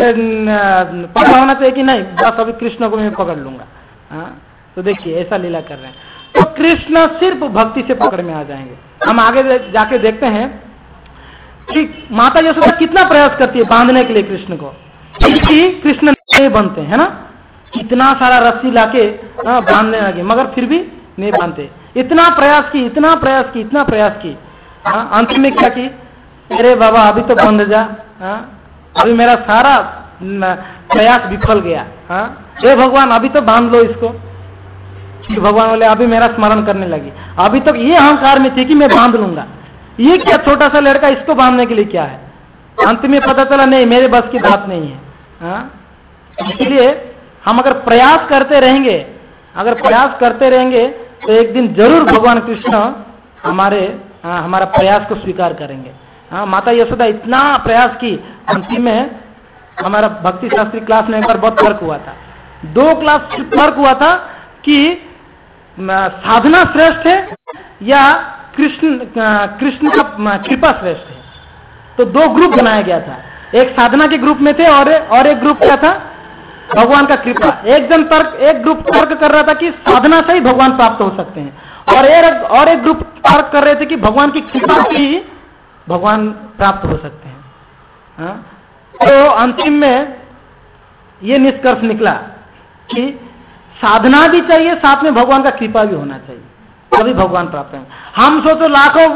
पता होना चाहिए कि नहीं बस अभी कृष्ण को मैं पकड़ लूंगा। तो देखिए ऐसा लीला कर रहे हैं, तो कृष्ण सिर्फ भक्ति से पकड़ में आ जाएंगे। हम आगे जाके देखते हैं कि माता यशोदा कितना प्रयास करती है बांधने के लिए कृष्ण को, क्योंकि कृष्ण नहीं बनते है ना, इतना सारा रस्सी लाके बांधने लगे मगर फिर भी नहीं बांधते। इतना प्रयास की, इतना प्रयास की, इतना प्रयास की, अंत में क्या की, अरे बाबा अभी तो बंध जा, अभी मेरा सारा प्रयास विफल गया, हे भगवान अभी तो बांध लो इसको। भगवान बोले अभी मेरा स्मरण करने लगी, अभी तक ये अहंकार में थी कि मैं बांध लूंगा, ये क्या छोटा सा लड़का इसको बांधने के लिए क्या है। अंत में पता चला नहीं मेरे बस की बात नहीं है। इसलिए हम अगर प्रयास करते रहेंगे, अगर प्रयास करते रहेंगे तो एक दिन जरूर भगवान कृष्ण हमारा प्रयास को स्वीकार करेंगे। माता यशोदा इतना प्रयास की, अंतिम में हमारा भक्ति शास्त्री क्लास में एक बार बहुत तर्क हुआ था, 2 क्लास तर्क हुआ था कि साधना श्रेष्ठ है या कृष्ण का कृपा श्रेष्ठ है। तो 2 ग्रुप बनाया गया था, एक साधना के ग्रुप में थे और एक ग्रुप क्या था, भगवान का कृपा। एक ग्रुप तर्क कर रहा था कि साधना से ही भगवान प्राप्त हो सकते हैं, और एक ग्रुप तर्क कर रहे थे कि भगवान की कृपा से ही भगवान प्राप्त हो सकते हैं। तो अंतिम में ये निष्कर्ष निकला कि साधना भी चाहिए, साथ में भगवान का कृपा भी होना चाहिए, तभी भगवान प्राप्त है। हम सोचो लाखों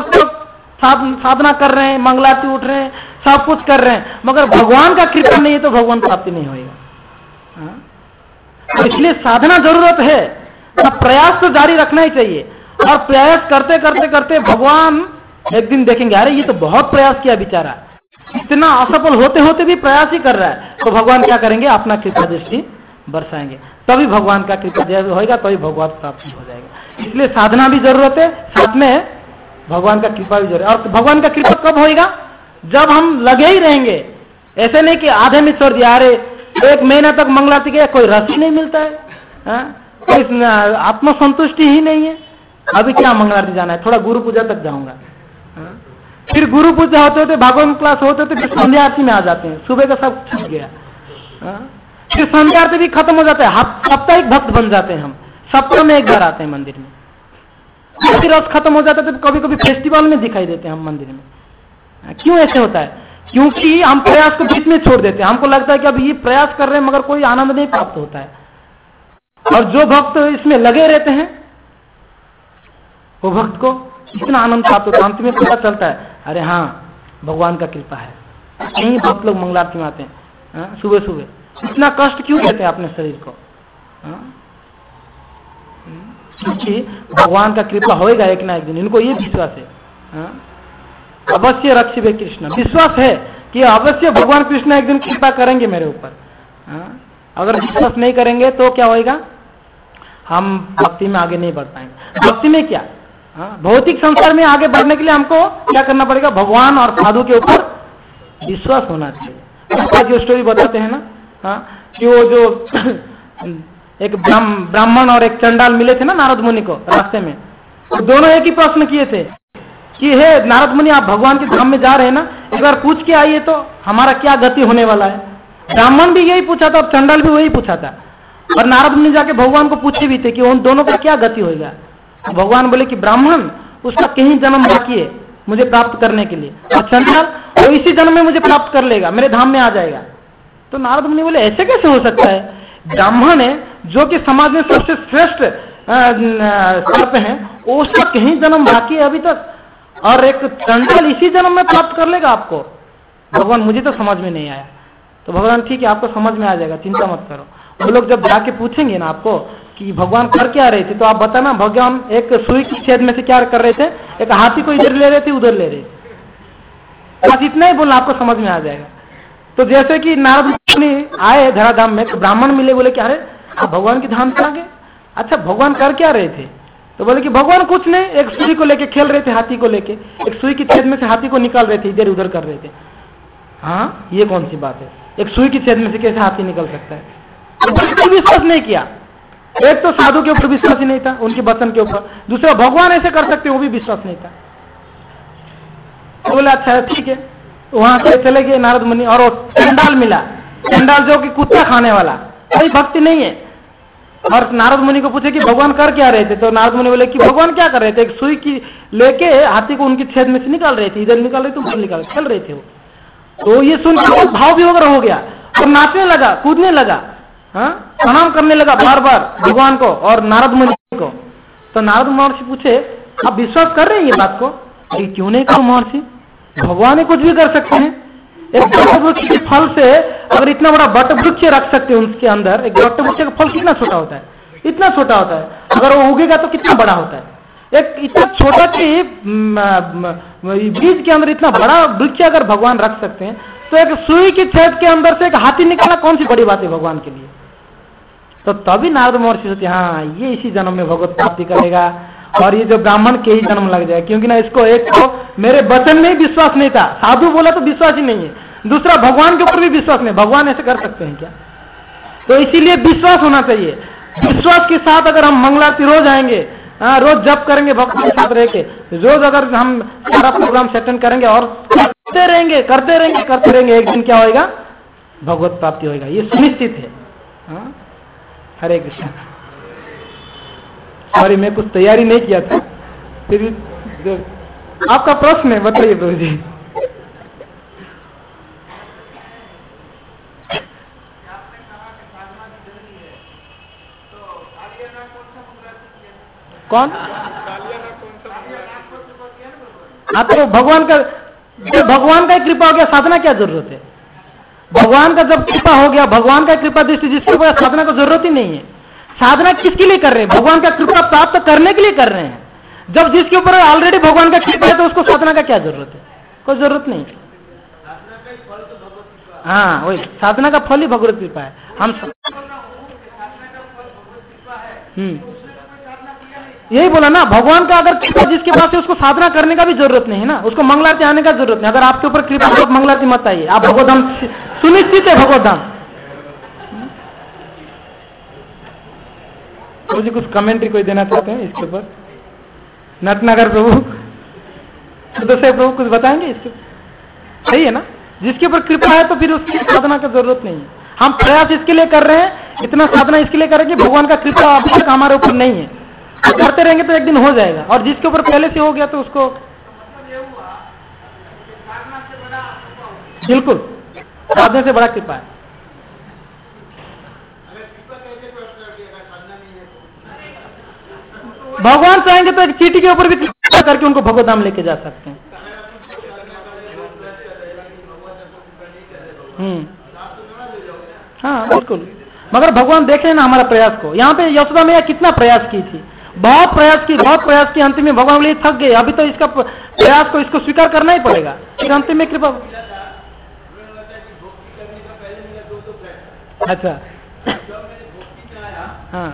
साधना कर रहे हैं, मंगलारती उठ रहे हैं, सब कुछ कर रहे हैं, मगर भगवान का कृपा नहीं है तो भगवान प्राप्ति नहीं होगा। तो इसलिए साधना जरूरत है, प्रयास तो जारी रखना ही चाहिए, और प्रयास करते करते करते भगवान एक दिन देखेंगे अरे ये तो बहुत प्रयास किया बेचारा, इतना असफल होते होते भी प्रयास ही कर रहा है, तो भगवान क्या करेंगे, अपना कृपा दृष्टि बरसाएंगे, तभी भगवान का कृपा जब होगा तभी भगवान प्राप्ति हो जाएगा। इसलिए साधना भी जरूरत है, साथ में भगवान का कृपा भी जरूरत है। और भगवान का कृपा कब होगा, जब हम लगे ही रहेंगे। ऐसे नहीं कि आधे में छोड़ दिया, अरे 1 महीना तक मंगलाती गया, कोई रस ही नहीं मिलता है, कोई आत्मसंतुष्टि ही नहीं है, अभी क्या मंगलारती जाना है, थोड़ा गुरु पूजा तक जाऊंगा। फिर गुरु पूजा होते होते, भागवत क्लास होते होते, फिर संध्या आरती में आ जाते हैं, सुबह का सब छूट गया, फिर संध्या आरती भी खत्म हो जाता है, साप्ताहिक भक्त बन जाते हैं हम, सप्ताह में 1 बार आते हैं मंदिर में, फिर रस खत्म हो जाता है, तो कभी कभी फेस्टिवल में दिखाई देते हैं हम मंदिर में। क्यों ऐसे होता है, क्योंकि हम प्रयास को बीच में छोड़ देते हैं, हमको लगता है कि अब ये प्रयास कर रहे हैं मगर कोई आनंद नहीं प्राप्त होता है। और जो भक्त इसमें लगे रहते हैं वो भक्त को इतना आनंद प्राप्त होता है, अंत में पता चलता है अरे हाँ भगवान का कृपा है। कहीं भक्त लोग मंगलारती में आते हैं सुबह सुबह, इतना कष्ट क्यों देते हैं अपने शरीर को, क्योंकि भगवान का कृपा होएगा एक ना एक दिन, इनको ये विश्वास है। अवश्य रक्षिबे कृष्ण, विश्वास है कि अवश्य भगवान कृष्ण एक दिन कृपा करेंगे मेरे ऊपर। अगर विश्वास नहीं करेंगे तो क्या होएगा, हम भक्ति में आगे नहीं बढ़ पाएंगे। भक्ति में क्या, भौतिक संसार में आगे बढ़ने के लिए हमको क्या करना पड़ेगा, भगवान और साधु के ऊपर विश्वास होना चाहिए। जो स्टोरी बताते हैं ना, कि वो जो एक ब्राह्मण और एक चंडाल मिले थे ना नारद मुनि को रास्ते में, तो दोनों एक ही प्रश्न किए थे कि हे नारद मुनि आप भगवान के धाम में जा रहे हैं ना, एक बार पूछ के आइए तो हमारा क्या गति होने वाला है। ब्राह्मण भी यही पूछा था और चंडाल भी वही पूछा था, और नारद मुनि जाके भगवान को पूछे भी थे कि उन दोनों का क्या गति होगा। तो भगवान बोले कि ब्राह्मण उसका कहीं जन्म बाकी है मुझे प्राप्त करने के लिए, और चंडाल वो इसी जन्म में मुझे प्राप्त कर लेगा, मेरे धाम में आ जाएगा। तो नारद मुनि बोले ऐसे कैसे हो सकता है, ब्राह्मण है जो कि समाज में सबसे श्रेष्ठ सर्प है, उसका कहीं जन्म बाकी है अभी तक, और एक चंडाल इसी जन्म में प्राप्त कर लेगा आपको। भगवान मुझे तो समझ में नहीं आया। तो भगवान ठीक है आपको समझ में आ जाएगा, चिंता मत करो। वो लोग जब जाके पूछेंगे ना आपको कि भगवान कर क्या रहे थे, तो आप बताना भगवान एक सुई की छेद में से क्या कर रहे थे, एक हाथी को इधर ले रहे थे उधर ले रहे थे, बस इतना ही बोलना आपको समझ में आ जाएगा। तो जैसे कि नारद मुनि आए धराधाम में, तो ब्राह्मण मिले, बोले कि अरे आप भगवान के धाम से आ गए, अच्छा भगवान कर क्या रहे थे। तो बोले कि भगवान कुछ नहीं, एक सुई को लेके खेल रहे थे, हाथी को लेके एक सुई की छेद में से हाथी को निकाल रहे थे, इधर उधर कर रहे थे। हाँ, ये कौन सी बात है? एक सुई की छेद में से कैसे हाथी निकल सकता है? तो बिल्कुल विश्वास नहीं किया। एक तो साधु के ऊपर विश्वास ही नहीं था, उनके वचन के ऊपर। दूसरा, भगवान ऐसे कर सकते वो भी विश्वास नहीं था। तो बोले अच्छा ठीक है, वहां से चले गए नारद मुनि, और वो चंडाल मिला, चंडाल जो कि कुत्ता खाने वाला, कोई भक्ति नहीं है। और नारद मुनि को पूछे कि भगवान कर क्या रहे थे? तो नारद मुनि बोले कि भगवान क्या कर रहे थे? एक सुई की लेके हाथी को उनकी छेद में से निकाल रहे थे, इधर निकाल रहे थे, उधर निकाल, चल रहे थे वो। तो ये सुन के भाव विभोर हो गया और नाचने लगा, कूदने लगा, प्रणाम करने लगा बार बार भगवान को और नारद मुनि को। तो नारद महर्षि पूछे, आप विश्वास कर रहे हैं ये बात को? क्यों नहीं करो महर्षि, भगवान ही कुछ भी कर सकते हैं। एक बट वृक्ष के फल से अगर इतना बड़ा बट वृक्ष रख सकते हैं उसके अंदर, एक बट वृक्ष का फल कितना छोटा होता है? इतना छोटा होता है। अगर वो उगेगा तो कितना बड़ा होता है? एक इतना छोटा कि बीज के अंदर इतना बड़ा वृक्ष अगर भगवान रख सकते हैं, तो एक सुई की छेद के अंदर से एक हाथी निकालना कौन सी बड़ी बात है भगवान के लिए? तो तभी नारद महर्षि सोचे, हाँ ये इसी जन्म में भगवत प्राप्ति करेगा और ये जो ब्राह्मण के ही जन्म लग जाए, क्योंकि ना इसको एक तो मेरे वचन में ही विश्वास नहीं था, साधु बोला तो विश्वास ही नहीं है, दूसरा भगवान के ऊपर भी विश्वास नहीं। भगवान ऐसे कर सकते हैं क्या? तो इसीलिए विश्वास होना चाहिए। विश्वास के साथ अगर हम मंगलारती रोज आएंगे, रोज जप करेंगे भक्ति के साथ रह के, रोज अगर हम सारा प्रोग्राम सेटन करेंगे और करते रहेंगे करते रहेंगे करते रहेंगे, एक दिन क्या होगा? भगवत प्राप्ति होगा, ये सुनिश्चित है। हरे कृष्ण। सॉरी, मैं कुछ तैयारी नहीं किया था, फिर आपका प्रश्न है, बताइए प्रभु जी। कौन? हाँ, तो भगवान का, जब भगवान का कृपा हो गया, साधना क्या जरूरत है? भगवान का जब कृपा हो गया, भगवान का कृपा दृष्टि जिसके ऊपर साधना को जरूरत ही नहीं है। साधना किसके लिए कर रहे हैं? भगवान का कृपा प्राप्त करने के लिए कर रहे हैं। जब जिसके ऊपर ऑलरेडी भगवान का कृपा है तो उसको साधना का क्या जरूरत है? कोई जरूरत नहीं। हाँ, वही साधना का फल ही भगवत कृपा है। हम यही बोला ना, भगवान का अगर कृपा जिसके पास है उसको साधना करने का भी जरूरत नहीं है ना, उसको मंगलारती आने का जरूरत नहीं। अगर आपके ऊपर कृपा है तो मंगलारती मत आइए, आप भगवत धाम सुनिश्चित है, भगवत धाम। मुझे कुछ कमेंट्री कोई देना चाहते हैं इसके ऊपर? नटनगर प्रभु, सुदर्शन प्रभु कुछ बताएंगे इसके? सही है ना, जिसके ऊपर कृपा है तो फिर उसकी साधना की जरूरत नहीं है। हम प्रयास इसके लिए कर रहे हैं, इतना साधना इसके लिए करें कि भगवान का कृपा अभी तक हमारे ऊपर नहीं है, करते रहेंगे तो एक दिन हो जाएगा। और जिसके ऊपर पहले से हो गया तो उसको बिल्कुल साधने से बड़ा कृपा है। भगवान चाहेंगे तो एक चीटी के ऊपर भी कृपा करके उनको भगवत धाम लेके जा सकते हैं। हाँ बिल्कुल, मगर भगवान देख रहे ना हमारा प्रयास को। यहाँ पे यशोदा मैया कितना प्रयास की थी, बहुत प्रयास की, अंतिम में भगवान बोले थक गए, अभी तो इसका प्रयास को इसको स्वीकार करना ही पड़ेगा, फिर अंतिम में कृपा। अच्छा हाँ,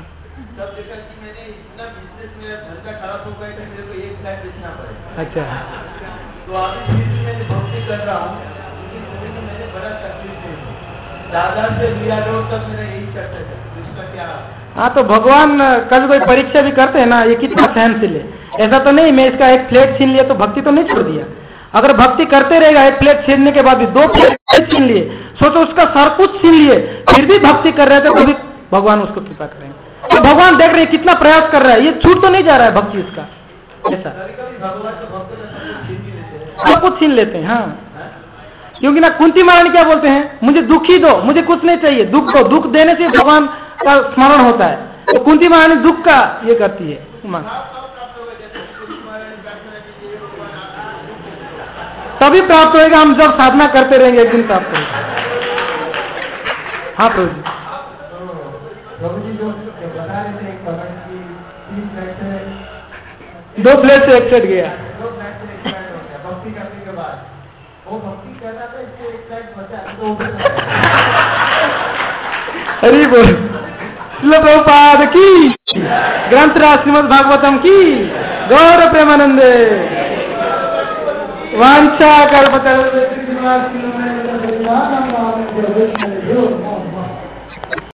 अच्छा तो अभी मैंने भक्ति कर रहा हूँ, मैंने बड़ा तकलीफ है, दादा से लिया लोग तक मेरा यही करते थे, इसका क्या? हाँ, तो भगवान कभी कोई परीक्षा भी करते हैं ना, ये कितना सहनशील है। ऐसा तो नहीं मैं इसका एक प्लेट छीन लिया तो भक्ति तो नहीं छोड़ दिया। अगर भक्ति करते रहेगा, एक प्लेट छीनने के बाद भी 2 प्लेट छीन लिए, सोचो उसका सर कुछ छीन लिए, फिर भी भक्ति कर रहे थे, तो भी भगवान उसको कृपा करेंगे। तो भगवान देख रहे कितना प्रयास कर रहा है, ये छूट तो नहीं जा रहा है भक्ति उसका। ऐसा सब कुछ छीन लेते हैं। हाँ, क्योंकि ना कुंती महारानी क्या बोलते हैं, मुझे दुख ही दो, मुझे कुछ नहीं चाहिए, दुख दो। दुख देने से भगवान का स्मरण होता है, तो कुंती महारानी दुख का ये करती है। तभी प्राप्त होएगा, हम जब साधना करते रहेंगे एक दिन प्राप्त होगा। हाँ प्रभु जी, प्रभु जी जो बता रहे थे, 2 प्लेट से 1 सेट गया, 2 प्लेट से 1 प्लेट हो गया भक्ति करने के बाद। वो भक्ति कर रहा था, इससे 1 प्लेट बचा तो हरि बोल। श्रील प्रभुपाद की, ग्रंथराज श्रीमद् भागवतम की, गौर प्रेमानंदे। वांछा कल्पतरुभ्यश्च नाम नाम